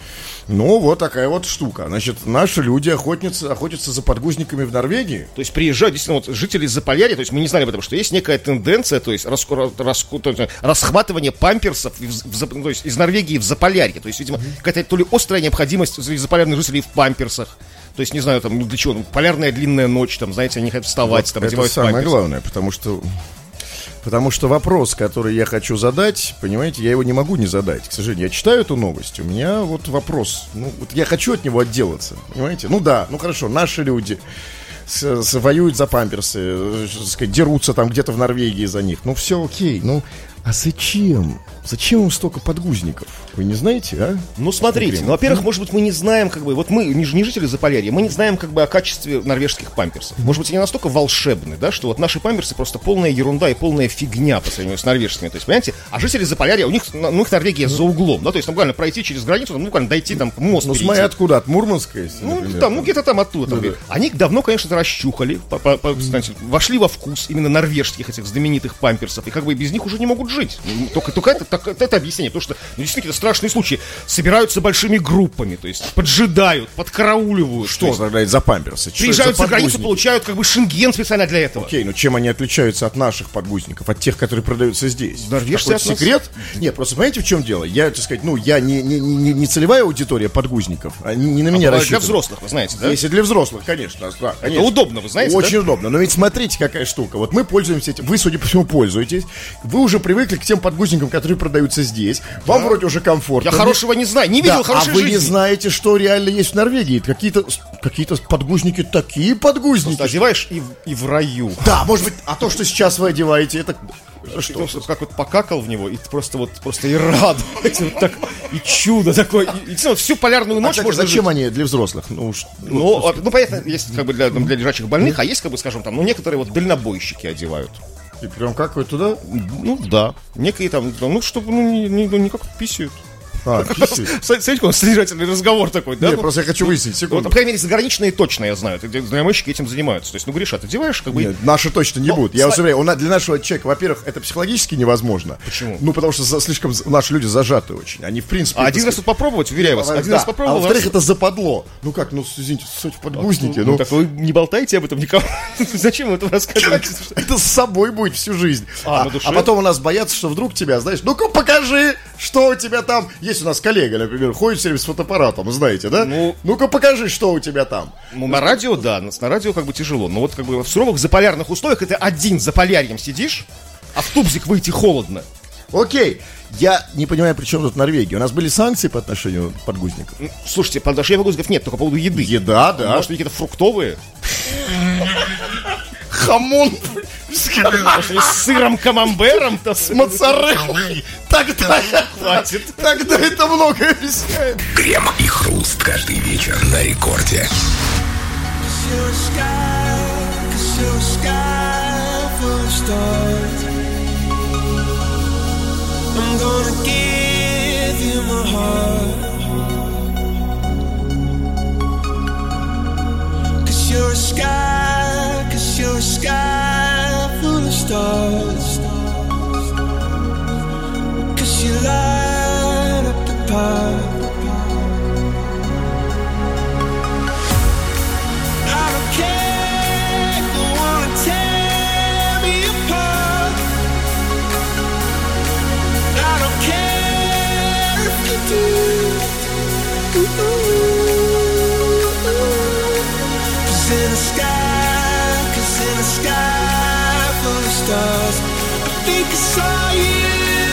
Ну, вот такая вот штука. Значит, наши люди охотятся, охотятся за подгузниками в Норвегии. То есть приезжают, действительно, вот жители Заполярья, то есть мы не знали об этом, что есть некая тенденция, то есть, рас, рас, то есть расхватывание памперсов в, в, то есть из Норвегии в Заполярье. То есть, видимо, какая-то то ли острая необходимость заполярных жителей в памперсах. То есть, не знаю, там, ну для чего, ну, полярная длинная ночь, там, знаете, они хотят вставать, вот там, одевают памперсы. Это самое главное, потому что... Потому что вопрос, который я хочу задать, понимаете, я его не могу не задать. К сожалению, я читаю эту новость, у меня вот вопрос. Ну, вот я хочу от него отделаться, понимаете? Ну да, ну хорошо, наши люди с, с, воюют за памперсы, так сказать, дерутся там где-то в Норвегии за них. Ну все окей, ну а зачем? Зачем им столько подгузников? Вы не знаете, а? Ну, смотрите, ну, во-первых, может быть, мы не знаем, как бы, вот мы, не, не жители Заполярья, мы не знаем, как бы, о качестве норвежских памперсов. Может быть, они настолько волшебны, да, что вот наши памперсы просто полная ерунда и полная фигня по сравнению с норвежскими, то есть, понимаете? А жители Заполярья, у них, ну, их Норвегия за углом, да, то есть, там, буквально пройти через границу, там, буквально дойти, там, мост Ну, перейти. смотри, откуда? От Мурманска, если, Ну, например, там, ну, где-то там оттуда. Там, да, да. Они давно, конечно, это расчухали, по, по, по, знаете, вошли во вкус именно норвежских этих знаменитых памперсов, и как бы без них уже не могут жить. Только, только это, так, это объяснение, потому что, ну, действительно, страшные случаи. Собираются большими группами, то есть поджидают, подкарауливают. Что тогда за памперсы? Что приезжают за за границу, получают как бы шенген специально для этого. Окей, ну чем они отличаются от наших подгузников, от тех, которые продаются здесь? Норвежцы от нас? Секрет? Нет, просто понимаете, в чем дело? Я, так сказать, ну, я не, не, не, не целевая аудитория подгузников, они не на меня а рассчитаны. Для взрослых, вы знаете, да? Если для взрослых, конечно, да, конечно. Это удобно, вы знаете, Очень да? удобно, но ведь смотрите, какая штука. Вот мы пользуемся этим, вы, судя по всему, пользуетесь. Вы уже привыкли к тем подгузникам, которые продаются здесь. Вам да. вроде уже комфортно. Я хорошего не знаю, не видел да, хорошей а вы жизни. не знаете, что реально есть в Норвегии. Какие-то, какие-то подгузники, такие подгузники. Просто одеваешь и, и в раю. Да, может быть, а то, что сейчас вы одеваете, это... Что? Ты, как вот покакал в него, и просто вот просто и радуешься, вот так, и чудо такое, и, и вот всю полярную ночь а можно зачем жить. они для взрослых? Ну, ну, ну, ну, понятно, есть как бы для, для лежачих больных, а есть, как бы, скажем, там, ну, некоторые вот дальнобойщики одевают. И прям как вы туда? Ну, да. Некие там, ну, чтобы, ну, не, не, не как писают. А, кисель. Смотрите, он содержательный разговор такой, да? Нет, Ну, просто я хочу выяснить, ну, секунду. по крайней мере, заграничные точно, я знаю. Дальномойщики этим занимаются. То есть, ну, Гриша, ты одеваешь, как бы... Нет, наши точно не Но, будут. Я сла- вас уверяю, у нас- для нашего человека, во-первых, это психологически невозможно. Почему? Ну, потому что за- слишком за- наши люди зажаты очень. Они, в принципе... А это один раз сказать- тут попробовать, уверяю вас. Один Да. раз попробовал. А во-вторых, раз- это западло. Ну как, ну, извините, суть в подгузнике. Ну, Ну, так вы не болтайте об этом никому. Зачем вы это рассказываете? это с собой будет всю жизнь. А, А, на душе? а потом у нас боятся, что вдруг тебя, знаешь, ну-ка покажи, что у тебя там. Есть у нас коллега, например, ходит все время с фотоаппаратом, знаете, да? Ну- Ну-ка покажи, что у тебя там. Ну, на радио, да, на на радио как бы тяжело. Но вот как бы в суровых заполярных условиях это один за полярьем сидишь, а в тубзик выйти холодно. Окей, я не понимаю, при чем тут Норвегия. У нас были санкции по отношению подгузников? Ну, Слушайте, по отношению подгузников нет, только по поводу еды. Еда, да. Может, какие-то фруктовые? Хамон Может, они с сыром камамбером? с моцареллой. Тогда, Хватит. тогда это многое объясняет. Крем и хруст каждый вечер на рекорде. You're a sky, 'cause you're a sky full of stars. I'm gonna give you my heart. 'Cause you're a sky, 'cause you're a sky full of stars. 'Cause you light up the path. I don't care if you wanna tear me apart. I don't care if you do. 'Cause in the sky, 'cause in the sky full of stars, I think I saw you.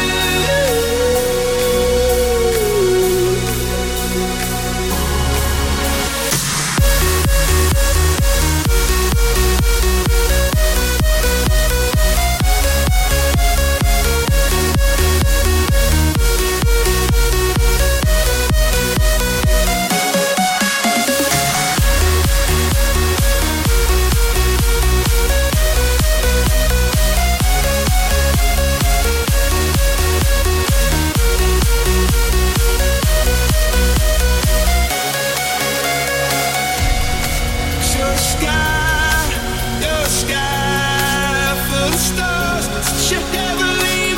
You're a sky, you're a sky full of stars. Such a heavenly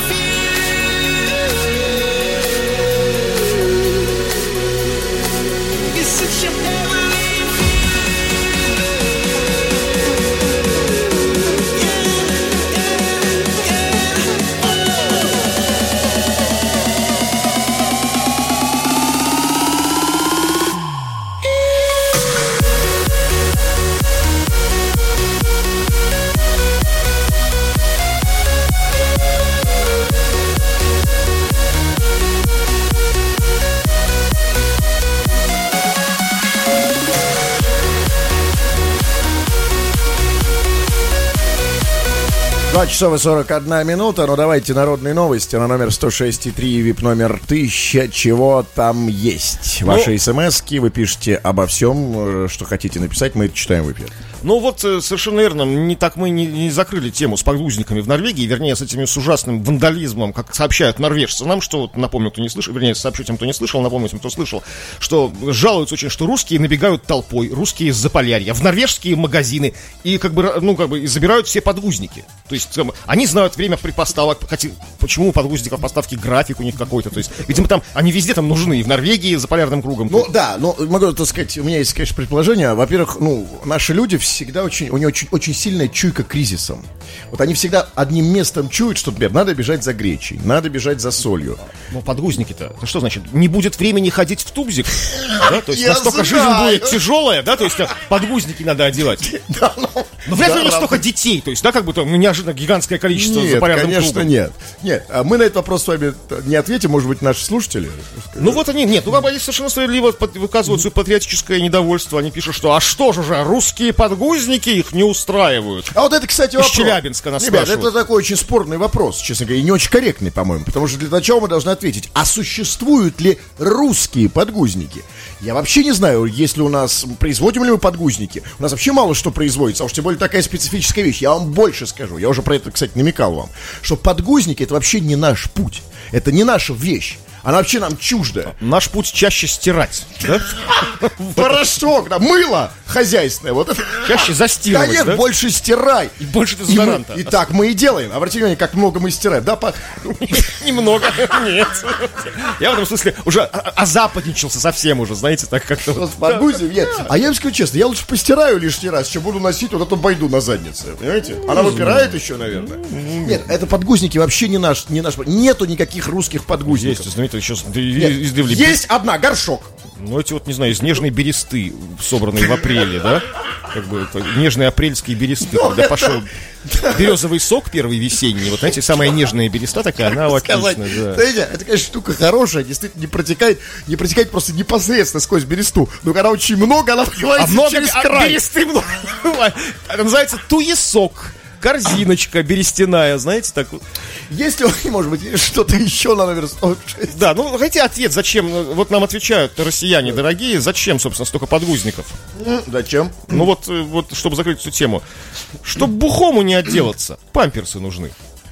view. It's such a heavenly два часа и сорок одна минута, ну давайте народные новости на номер сто шесть и три, вип номер тысяча, чего там есть. Ваши смски, вы пишете обо всем, что хотите написать, мы это читаем в эфир. Ну вот, э, совершенно верно, не так мы не, не закрыли тему с подгузниками в Норвегии, вернее, с этими с ужасным вандализмом, как сообщают норвежцы нам, что, вот, напомню, кто не слышал, вернее, сообщу тем, кто не слышал, напомню тем, кто слышал, что жалуются очень, что русские набегают толпой, русские из Заполярья, в норвежские магазины, и как бы, ну, как бы, и забирают все подгузники. То есть, там, они знают время предпоставок, хотя, почему у подгузников поставки график у них какой-то, то есть, видимо, там, они везде там нужны, и в Норвегии за полярным кругом. Ну да, но могу так сказать, у меня есть, конечно, предположение. Во-первых, ну, наши люди всегда очень, у них очень, очень сильная чуйка кризисом. Вот они всегда одним местом чуют, что, например, надо бежать за гречей, надо бежать за солью. Ну, подгузники-то, это что значит? Не будет времени ходить в тубзик? Да? То есть, Я настолько жизнь знаю. будет тяжелая, да? То есть, подгузники надо одевать. Да, ну, Но вряд ли да, у них правда. столько детей, то есть, да, как бы там ну, неожиданно гигантское количество за Нет, полярным конечно, кругом. нет. Нет, а мы на этот вопрос с вами не ответим, может быть, наши слушатели. Ну вот они, нет, ну как бы они совершенно справедливо под- выказывают свое патриотическое недовольство. Они пишут, что а что же же, русские подгузники их не устраивают. А вот это, кстати, Из вопрос. Челябинска нас Ребят, спрашивают. это такой очень спорный вопрос, честно говоря, и не очень корректный, по-моему. Потому что для начала мы должны ответить, а существуют ли русские подгузники? Я вообще не знаю, есть ли у нас, производим ли мы подгузники. У нас вообще мало что производится, а уж тем более такая специфическая вещь. Я вам больше скажу, я уже про это, кстати, намекал вам, что подгузники — это вообще не наш путь, это не наша вещь. Она вообще нам чуждая. Наш путь чаще стирать, да? Порошок, да, мыло хозяйственное. Вот это. Чаще застирывать, Конечно, да? больше стирай. И больше И, мы- дезодоранта. и так мы и делаем. Обратите внимание, как много мы стираем. Да, по... Немного, нет. Я в этом смысле уже о- озападничался совсем уже, знаете, так как-то... вот. Подгузим, нет. А я вам скажу честно, я лучше постираю лишний раз, чем буду носить вот эту байду на заднице. Понимаете? Она выпирает еще, наверное. Нет, это подгузники вообще не наш, не наш. Нету никаких русских подгузников. Есть, знаменитый сейчас Нет, издревле. есть одна, горшок. Ну, эти вот, не знаю, из нежной бересты, собранные в апреле, да? Как бы это нежные апрельские бересты. Когда пошел березовый сок первый весенний, вот, знаете, самая нежная береста такая, она Сказать, отличная, да. знаете, это, конечно, штука хорошая, действительно не протекает, не протекает просто непосредственно сквозь бересту. Но когда очень много, она А вливается много через а край. бересты много. Это называется туесок. Корзиночка берестяная, знаете, так вот. Если, может быть, есть что-то еще на номер сто шесть. Да, ну, хотите ответ, зачем, вот нам отвечают россияне дорогие, зачем, собственно, столько подгузников? Зачем? Ну вот, э, вот, чтобы закрыть эту тему. Чтобы бухому не отделаться, памперсы нужны.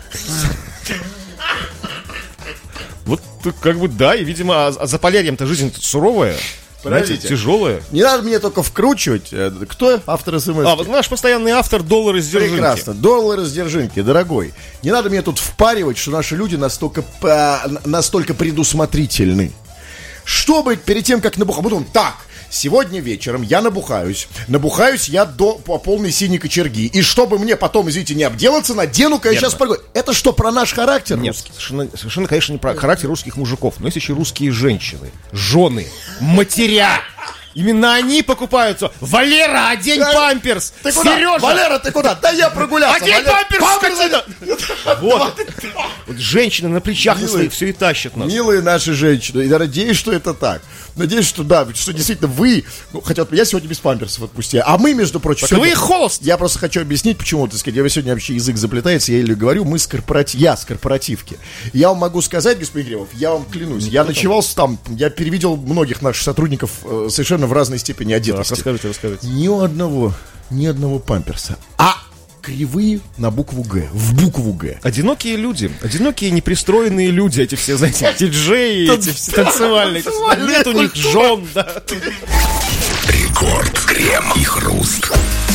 Вот, э, как бы, да, и, видимо, а, а за полярьем-то жизнь суровая, знаете, Подождите. тяжелая. Не надо мне только вкручивать. Э, Кто автор смс? А, вот наш постоянный автор доллар из держинки. Прекрасно. Доллар из держинки, дорогой. Не надо мне тут впаривать, что наши люди настолько, по- настолько предусмотрительны. Чтобы перед тем, как набухать... Вот он, так, сегодня вечером я набухаюсь. Набухаюсь я до по полной синей кочерги. И чтобы мне потом, извините, не обделаться, надену-ка я Верно. сейчас погоду. Это что, про наш характер Нет, русский? совершенно, совершенно, конечно, не про характер русских мужиков, но есть еще русские женщины, жены, матеря. Именно они покупаются. Валера, одень Да, памперс. Ты куда? Сережа, Валера, ты куда? Да я прогуляться. одень Валера. памперс, скотина. Вот. Вот женщины на плечах на Милые. своих все и тащат нас. Милые наши женщины, я надеюсь, что это так. Надеюсь, что да, что действительно вы, ну, хотя вот я сегодня без памперсов отпустил, а мы, между прочим, Так сегодня- вы и холост. Я просто хочу объяснить, почему, так сказать, я сегодня вообще язык заплетается, я еле говорю, мы с корпоратив, я с корпоративки. Я вам могу сказать, господин Кремов, я вам клянусь, я ночевал там, я перевидел многих наших сотрудников э, совершенно в разной степени Так, одетости. расскажите, расскажите. Ни одного, ни одного памперса. А кривые на букву Г, в букву Г. Одинокие люди, одинокие непристроенные люди, эти все, знаете, диджеи, эти все танцевальные. Нет у них жен, да. Рекорд, крем и хруст.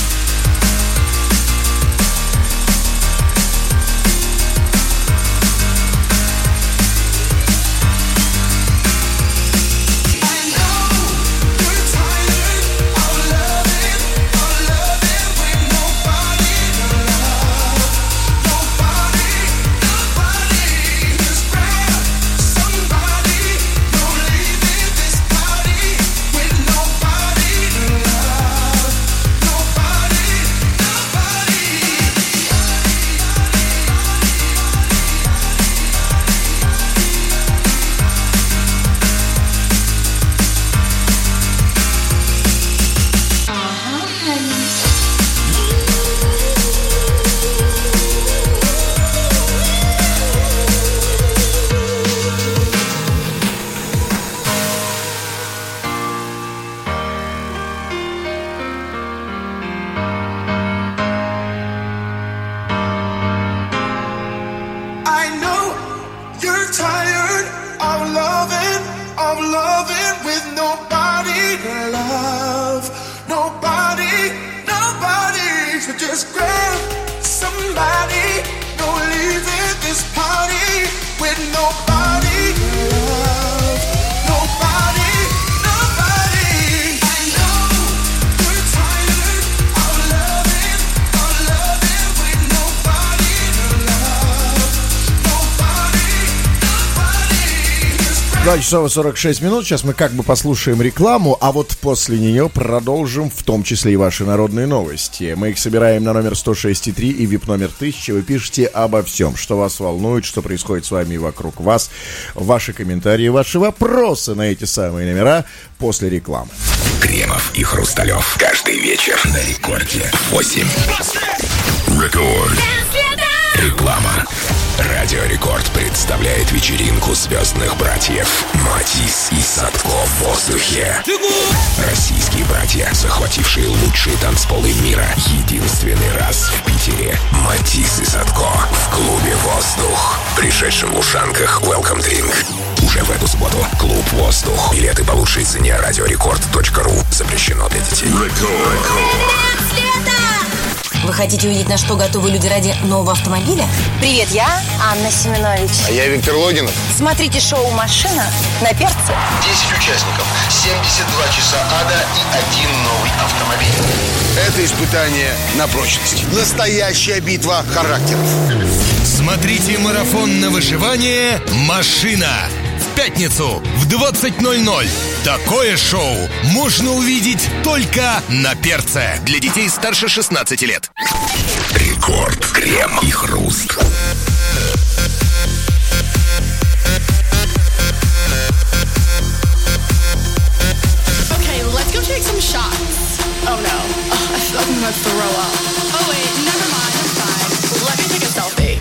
I know you're tired of loving, of loving with nobody to love. Nobody, nobody. So just grab somebody. No leaving this party with nobody to love. Nobody, nobody. I know you're tired of loving, of loving with nobody to love. два часа сорок шесть минут. Сейчас мы как бы послушаем рекламу, а вот после нее продолжим, в том числе и ваши народные новости. Мы их собираем на номер сто шесть и три и вип номер тысяча. Вы пишете обо всем, что вас волнует, что происходит с вами и вокруг вас. Ваши комментарии, ваши вопросы на эти самые номера после рекламы. Кремов и Хрусталев. Каждый вечер на рекорде. восемь. Рекорд. Реклама. Радио Рекорд представляет вечеринку звездных братьев Матис и Садко в воздухе. Российские братья, захватившие лучшие танцполы мира. Единственный раз в Питере. Матис и Садко в клубе «Воздух». Пришедшим в ушанках welcome drink. Уже в эту субботу. Клуб «Воздух». Билеты по лучшей цене радиорекорд точка ру. Запрещено для детей. Вы хотите увидеть, на что готовы люди ради нового автомобиля? Привет, я Анна Семенович. А я Виктор Логинов. Смотрите шоу «Машина» на Перце. десять участников, семьдесят два часа ада и один новый автомобиль. Это испытание на прочность. Настоящая битва характеров. Смотрите марафон на выживание «Машина». В пятницу в двадцать ноль ноль. Такое шоу можно увидеть только на Перце. Для детей старше шестнадцати лет. Рекорд, крем и хруст. Okay, let's go take some shots. Oh no, oh, I feel like I'm gonna throw up. Oh wait, never mind, I'm fine. Let me take a selfie.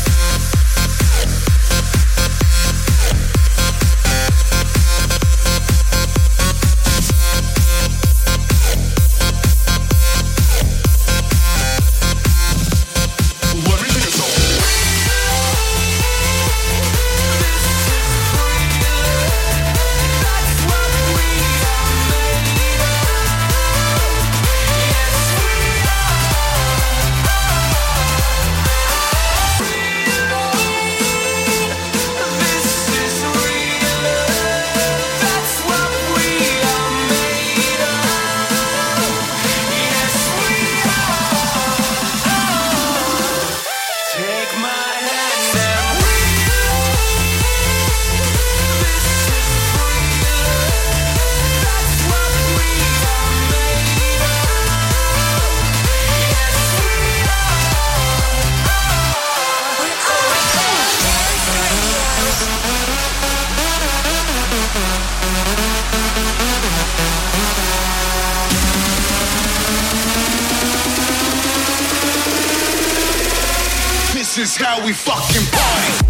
This is how we fucking party.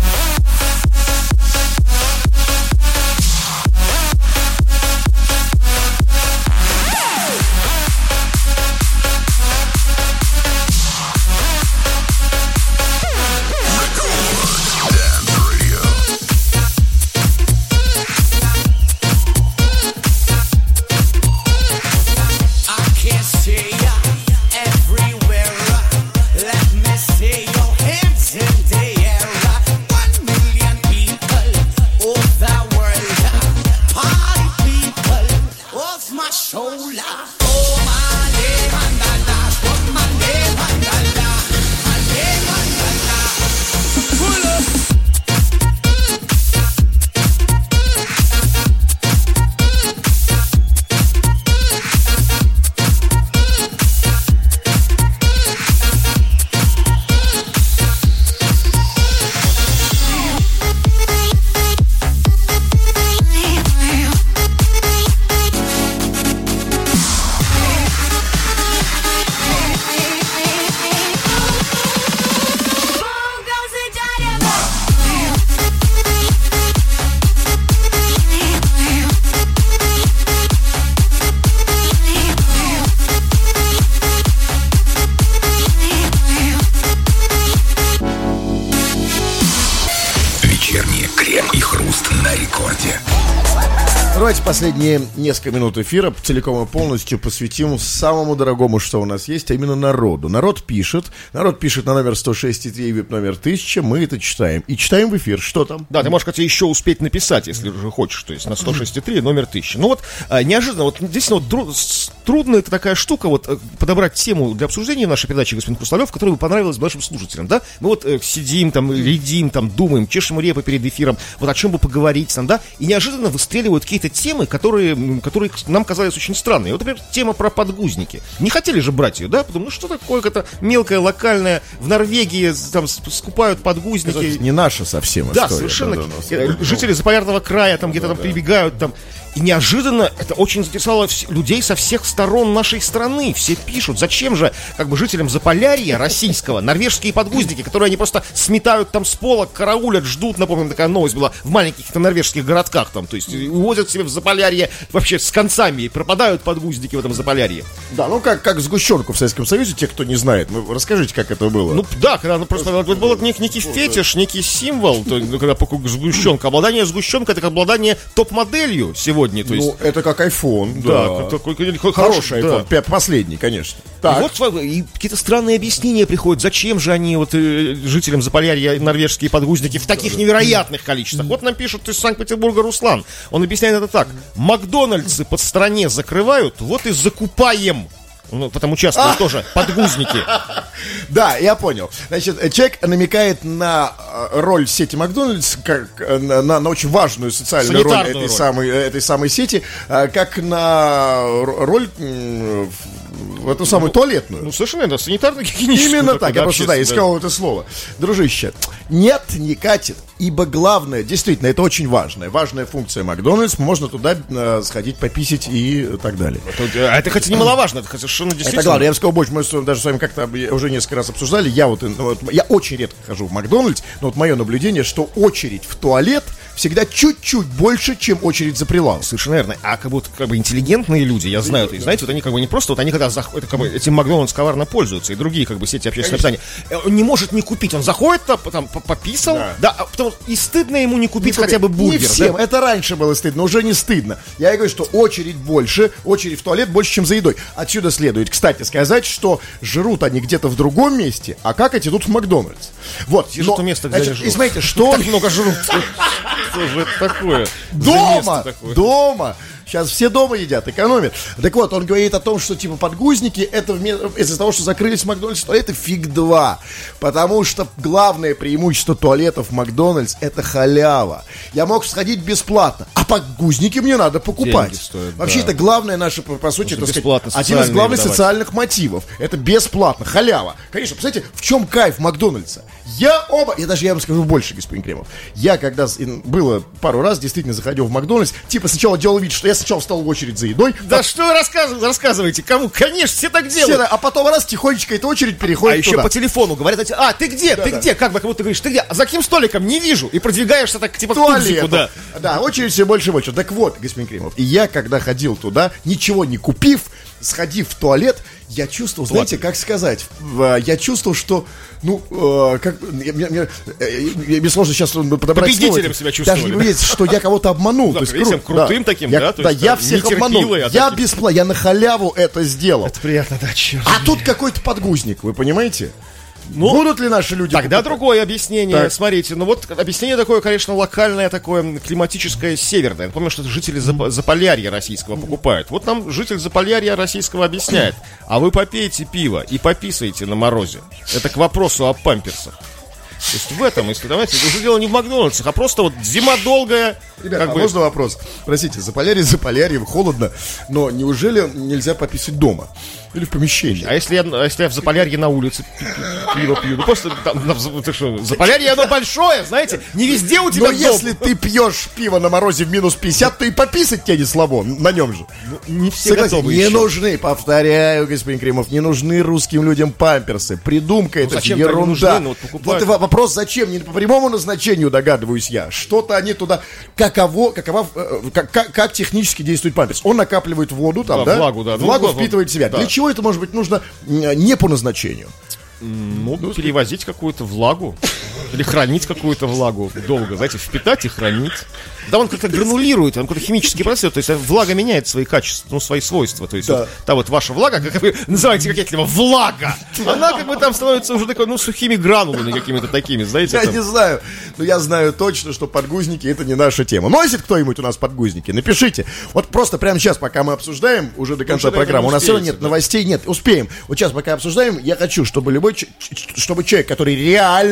Давайте последние несколько минут эфира целиком и полностью посвятим самому дорогому, что у нас есть, а именно народу. Народ пишет, народ пишет на номер сто шесть и три, вип номер тысяча, мы это читаем. И читаем в эфир, что там? Да, ты можешь, кстати, еще успеть написать, если уже хочешь, то есть на сто шесть и три, номер тысяча. Ну вот, а, неожиданно, вот действительно, вот, дру, трудная это такая штука, вот, подобрать тему для обсуждения в нашей передаче, господин Хрусталев, которая бы понравилась нашим слушателям, да? Мы вот э, сидим там, рядим, там, думаем, чешем репы перед эфиром, вот о чем бы поговорить там, да? И неожиданно выстреливают какие-то темы, которые, которые нам казались очень странные. Вот, например, тема про подгузники. Не хотели же брать ее, да? Потому ну что такое, какая-то мелкая, локальная, в Норвегии там скупают подгузники. Это не наша совсем да, история. Совершенно. Да, совершенно. Жители Заполярного края там где-то да, там да. прибегают там. И неожиданно это очень заинтересовало людей со всех сторон нашей страны. Все пишут, зачем же как бы жителям Заполярья российского норвежские подгузники, которые они просто сметают там с пола, караулят, ждут. Напомню, такая новость была в маленьких норвежских городках там. То есть увозят себе в Заполярье вообще с концами и пропадают подгузники в этом Заполярье. Да, ну как, как сгущенку в Советском Союзе, те, кто не знает. Ну, расскажите, как это было. Ну да, когда ну, просто это был некий фетиш, некий символ, то, ну, когда сгущенка. Обладание сгущенкой — это как обладание топ-моделью сегодня. То есть... Ну, это как iPhone. Да, да. как такой хороший iPhone, да. Последний, конечно. Так. И вот и какие-то странные объяснения приходят, зачем же они, вот, э, жителям Заполярья, норвежские подгузники в таких невероятных количествах. Вот нам пишут из Санкт-Петербурга Руслан. Он объясняет это так. Макдональдсы по стране закрывают, вот и закупаем. Ну, потому участвуют тоже подгузники. Да, я понял. Значит, человек намекает на роль сети Макдональдс, как на, на, на очень важную социальную роль этой, роль самой, этой самой сети, как на роль в эту самую ну, туалетную. Ну, совершенно верно, санитарно-гигиеническую. Именно так, я просто, да, искал это слово. Дружище, нет, не катит, ибо главное, действительно, это очень важная, важная функция Макдональдс, можно туда э, сходить, пописить и так далее. Это, это хоть немаловажно, это совершенно действительно. Это главное, я бы сказал больше, мы даже с вами как-то уже несколько раз обсуждали, я вот, вот, я очень редко хожу в Макдональдс, но вот мое наблюдение, что очередь в туалет всегда чуть-чуть больше, чем очередь за прилавок. Совершенно верно. А как будто как бы интеллигентные люди, я знаю это, и знаете, вот они как бы не просто, вот они когда заходят, как бы, этим Макдональдс коварно пользуются, и другие как бы сети общественного питания. Он не может не купить, он заходит, там, пописал, да, да а потом и стыдно ему не купить не хотя бы бургер. Не всем, да? Это раньше было стыдно, уже не стыдно. Я и говорю, что очередь больше, очередь в туалет больше, чем за едой. Отсюда следует, кстати, сказать, что жрут они где-то в другом месте, а как эти идут в Макдональдс. Вот, но, место, где значит, и смотрите, что... Так много жрут. Что же это такое? Дома, дома. Сейчас все дома едят, экономят. Так вот, он говорит о том, что типа подгузники это из-за того, что закрылись в Макдональдс, то это фиг два. Потому что главное преимущество туалетов в Макдональдс — это халява. Я мог сходить бесплатно, а подгузники мне надо покупать. Стоят, вообще, да. Это главное наше, по, по сути, так сказать, один из главных выдавать. Социальных мотивов. Это бесплатно, халява. Конечно, представляете, в чем кайф Макдональдса? Я оба, я даже я вам скажу больше, господин Кремов. Я когда было пару раз, действительно заходил в Макдональдс, типа сначала делал вид, что я сначала встал в очередь за едой. Да а... что вы рассказываете, рассказываете? Кому? Конечно, все так делают. Все, а потом раз тихонечко эта очередь переходит а туда. еще по телефону говорят, а, ты где, да, ты да. где? Как бы, кому ты говоришь, ты где? А за каким столиком? Не вижу. И продвигаешься так, типа, в тузику, да. Да, очередь все больше и больше. Так вот, господин Кремов, и я, когда ходил туда, ничего не купив, сходив в туалет, я чувствовал, знаете, как сказать, я чувствовал, что, ну, как, мне, мне, мне сложно сейчас подобрать победителем себя чувствовали. Даже не поверите, что я кого-то обманул. Ну, то есть, кру- крутым да. таким, я, да? Да, есть, я да, всех обманул. Я таких... бесплатно, я на халяву это сделал. Это приятно, да, черт. А тут какой-то подгузник, вы понимаете? Ну, будут ли наши люди тогда покупать? Другое объяснение, так. Смотрите, ну вот объяснение такое, конечно, локальное, такое климатическое, северное. Я помню, что жители Зап- Заполярья российского покупают. Вот нам житель Заполярья российского объясняет: а вы попейте пиво и пописайте на морозе. Это к вопросу о памперсах. То есть в этом, если давайте, уже дело не в Макдональдсах, а просто вот зима долгая. Ребята, а бы... можно вопрос? Простите, Заполярье, Заполярье, холодно, но неужели нельзя пописать дома? Или в помещении? А если я, а если я в Заполярье на улице пиво пью? Ну просто там, ты что, Заполярье оно большое, знаете, не везде у тебя. Но если ты пьешь пиво на морозе в минус пятьдесят, то и пописать тебе не слабо, на нем же. Ну, не все готовы Не еще. нужны, повторяю, господин Кремов, не нужны русским людям памперсы. Придумка ну, это ерунда. Нужны, ну, вот, вот и вопрос, зачем? Не по прямому назначению, догадываюсь я. Что-то они туда... Каково, какова, как, как, как технически действует памперс? Он накапливает воду там, да? да? Влагу, да. Влагу ну, впитывает в себя. Да. Для чего это, может быть, нужно не по назначению? Ну, ну перевозить какую-то влагу. Или хранить какую-то влагу долго, знаете, впитать и хранить. Да, он как-то гранулирует, он какой-то химический процесс, то есть влага меняет свои качества, ну, свои свойства. То есть да. вот, та вот ваша влага, как вы называете кокетливо, влага, она как бы там становится уже такой, ну, сухими гранулами какими-то такими, знаете. Я там... не знаю, но я знаю точно, что подгузники это не наша тема. Носит кто-нибудь у нас подгузники? Напишите. Вот просто прямо сейчас, пока мы обсуждаем, уже до конца уже программы, у нас все равно нет да. новостей, нет, успеем. Вот сейчас, пока обсуждаем, я хочу, чтобы любой, чтобы человек, который реально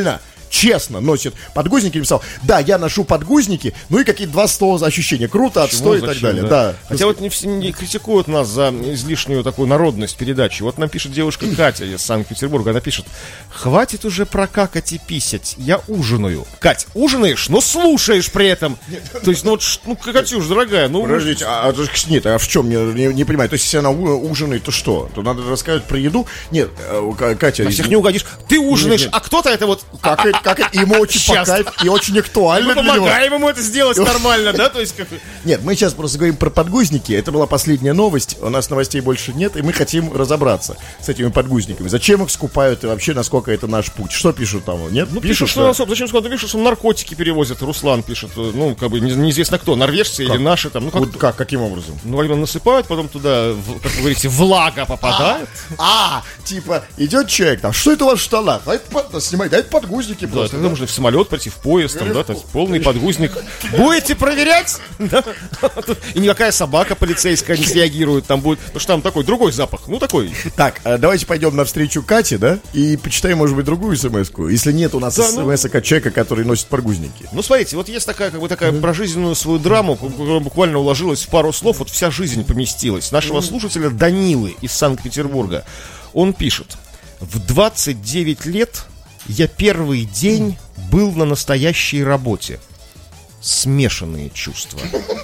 честно носит подгузники, написал, да, я ношу подгузники, ну и какие-то два слова за ощущения. Круто, отстой и так далее. Да. Хотя вот не, все, не критикуют нас за излишнюю такую народность передачи. Вот нам пишет девушка Катя из Санкт-Петербурга. Она пишет: хватит уже прокакать и писать, я ужинаю. Кать, ужинаешь, но слушаешь при этом. То есть, ну вот, ну, Катюш, дорогая, ну... Подождите, а, а, нет, а в чем, не, не, не понимаю. То есть, если она ужинает, то что? То надо рассказывать про еду? Нет, Катя... На всех не угодишь. Ты ужинаешь, нет, нет. А кто-то это вот... Как, а, как, а, ему очень по кайфу и очень актуально. Мы помогаем ему это сделать нормально, да? То есть, как... Нет, мы сейчас просто говорим про подгузники. Это была последняя новость. У нас новостей больше нет, и мы хотим разобраться с этими подгузниками. Зачем их скупают и вообще насколько это наш путь? Что пишут там? Нет? Ну, пишут, что... что... Зачем скупают? Пишут, что наркотики перевозят. Руслан пишет. Ну, как бы неизвестно кто. Норвежцы как? Или наши там. Ну, как... Вот, как? Каким образом? Ну, они насыпают, потом туда, как вы говорите, влага попадает. А, а, типа, идет человек там, что это у вас в штанах? А это снимайте, а это подгузники да, просто. Тогда да? Можно в самолет пройти, в поезд, там, да, то есть полный подгузник. Будете проверять? И никакая собака полицейская не среагирует, там будет, потому что там такой другой запах, ну такой. Так, давайте пойдем навстречу Кате, да, и почитаем, может быть, другую смс-ку. Если нет у нас да, смс-ок от человека, который носит подгузники. Ну, смотрите, вот есть такая, как бы такая про жизненную свою драму, которая буквально уложилась в пару слов, вот вся жизнь поместилась. Нашего слушателя Данилы из Санкт-Петербурга. Он пишет: в двадцать девять лет я первый день был на настоящей работе. Смешанные чувства.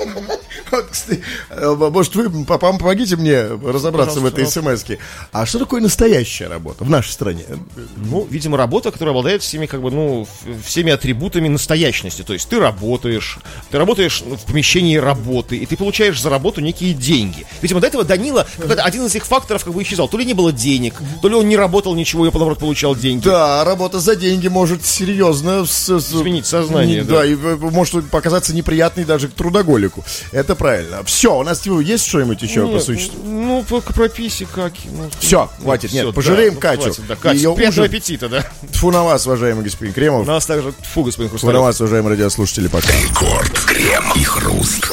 Может, вы, папа, помогите мне разобраться пожалуйста, в этой смс-ке. А что такое настоящая работа в нашей стране? Ну, видимо, работа, которая обладает всеми, как бы, ну, всеми атрибутами настоящности. То есть ты работаешь, ты работаешь в помещении работы, и ты получаешь за работу некие деньги. Видимо, до этого Данила, один из этих факторов, как бы, исчезал. То ли не было денег, то ли он не работал ничего, и наоборот получал деньги. Да, работа за деньги может серьезно изменить сознание. Да, да, и может показаться неприятной даже к трудоголику. Это правильно. Все, у нас есть что-нибудь еще нет, по существу? Ну, по, про писи как. Ну, все, хватит. Нет, все, пожалеем да, Катю. Хватит, да, Катя, приятного ужин. Аппетита, да. Тьфу на вас, уважаемый господин Кремов. На вас также тьфу, господин Хрусталев. Тьфу на вас, уважаемые радиослушатели, пока. Рекорд, крем и хруст.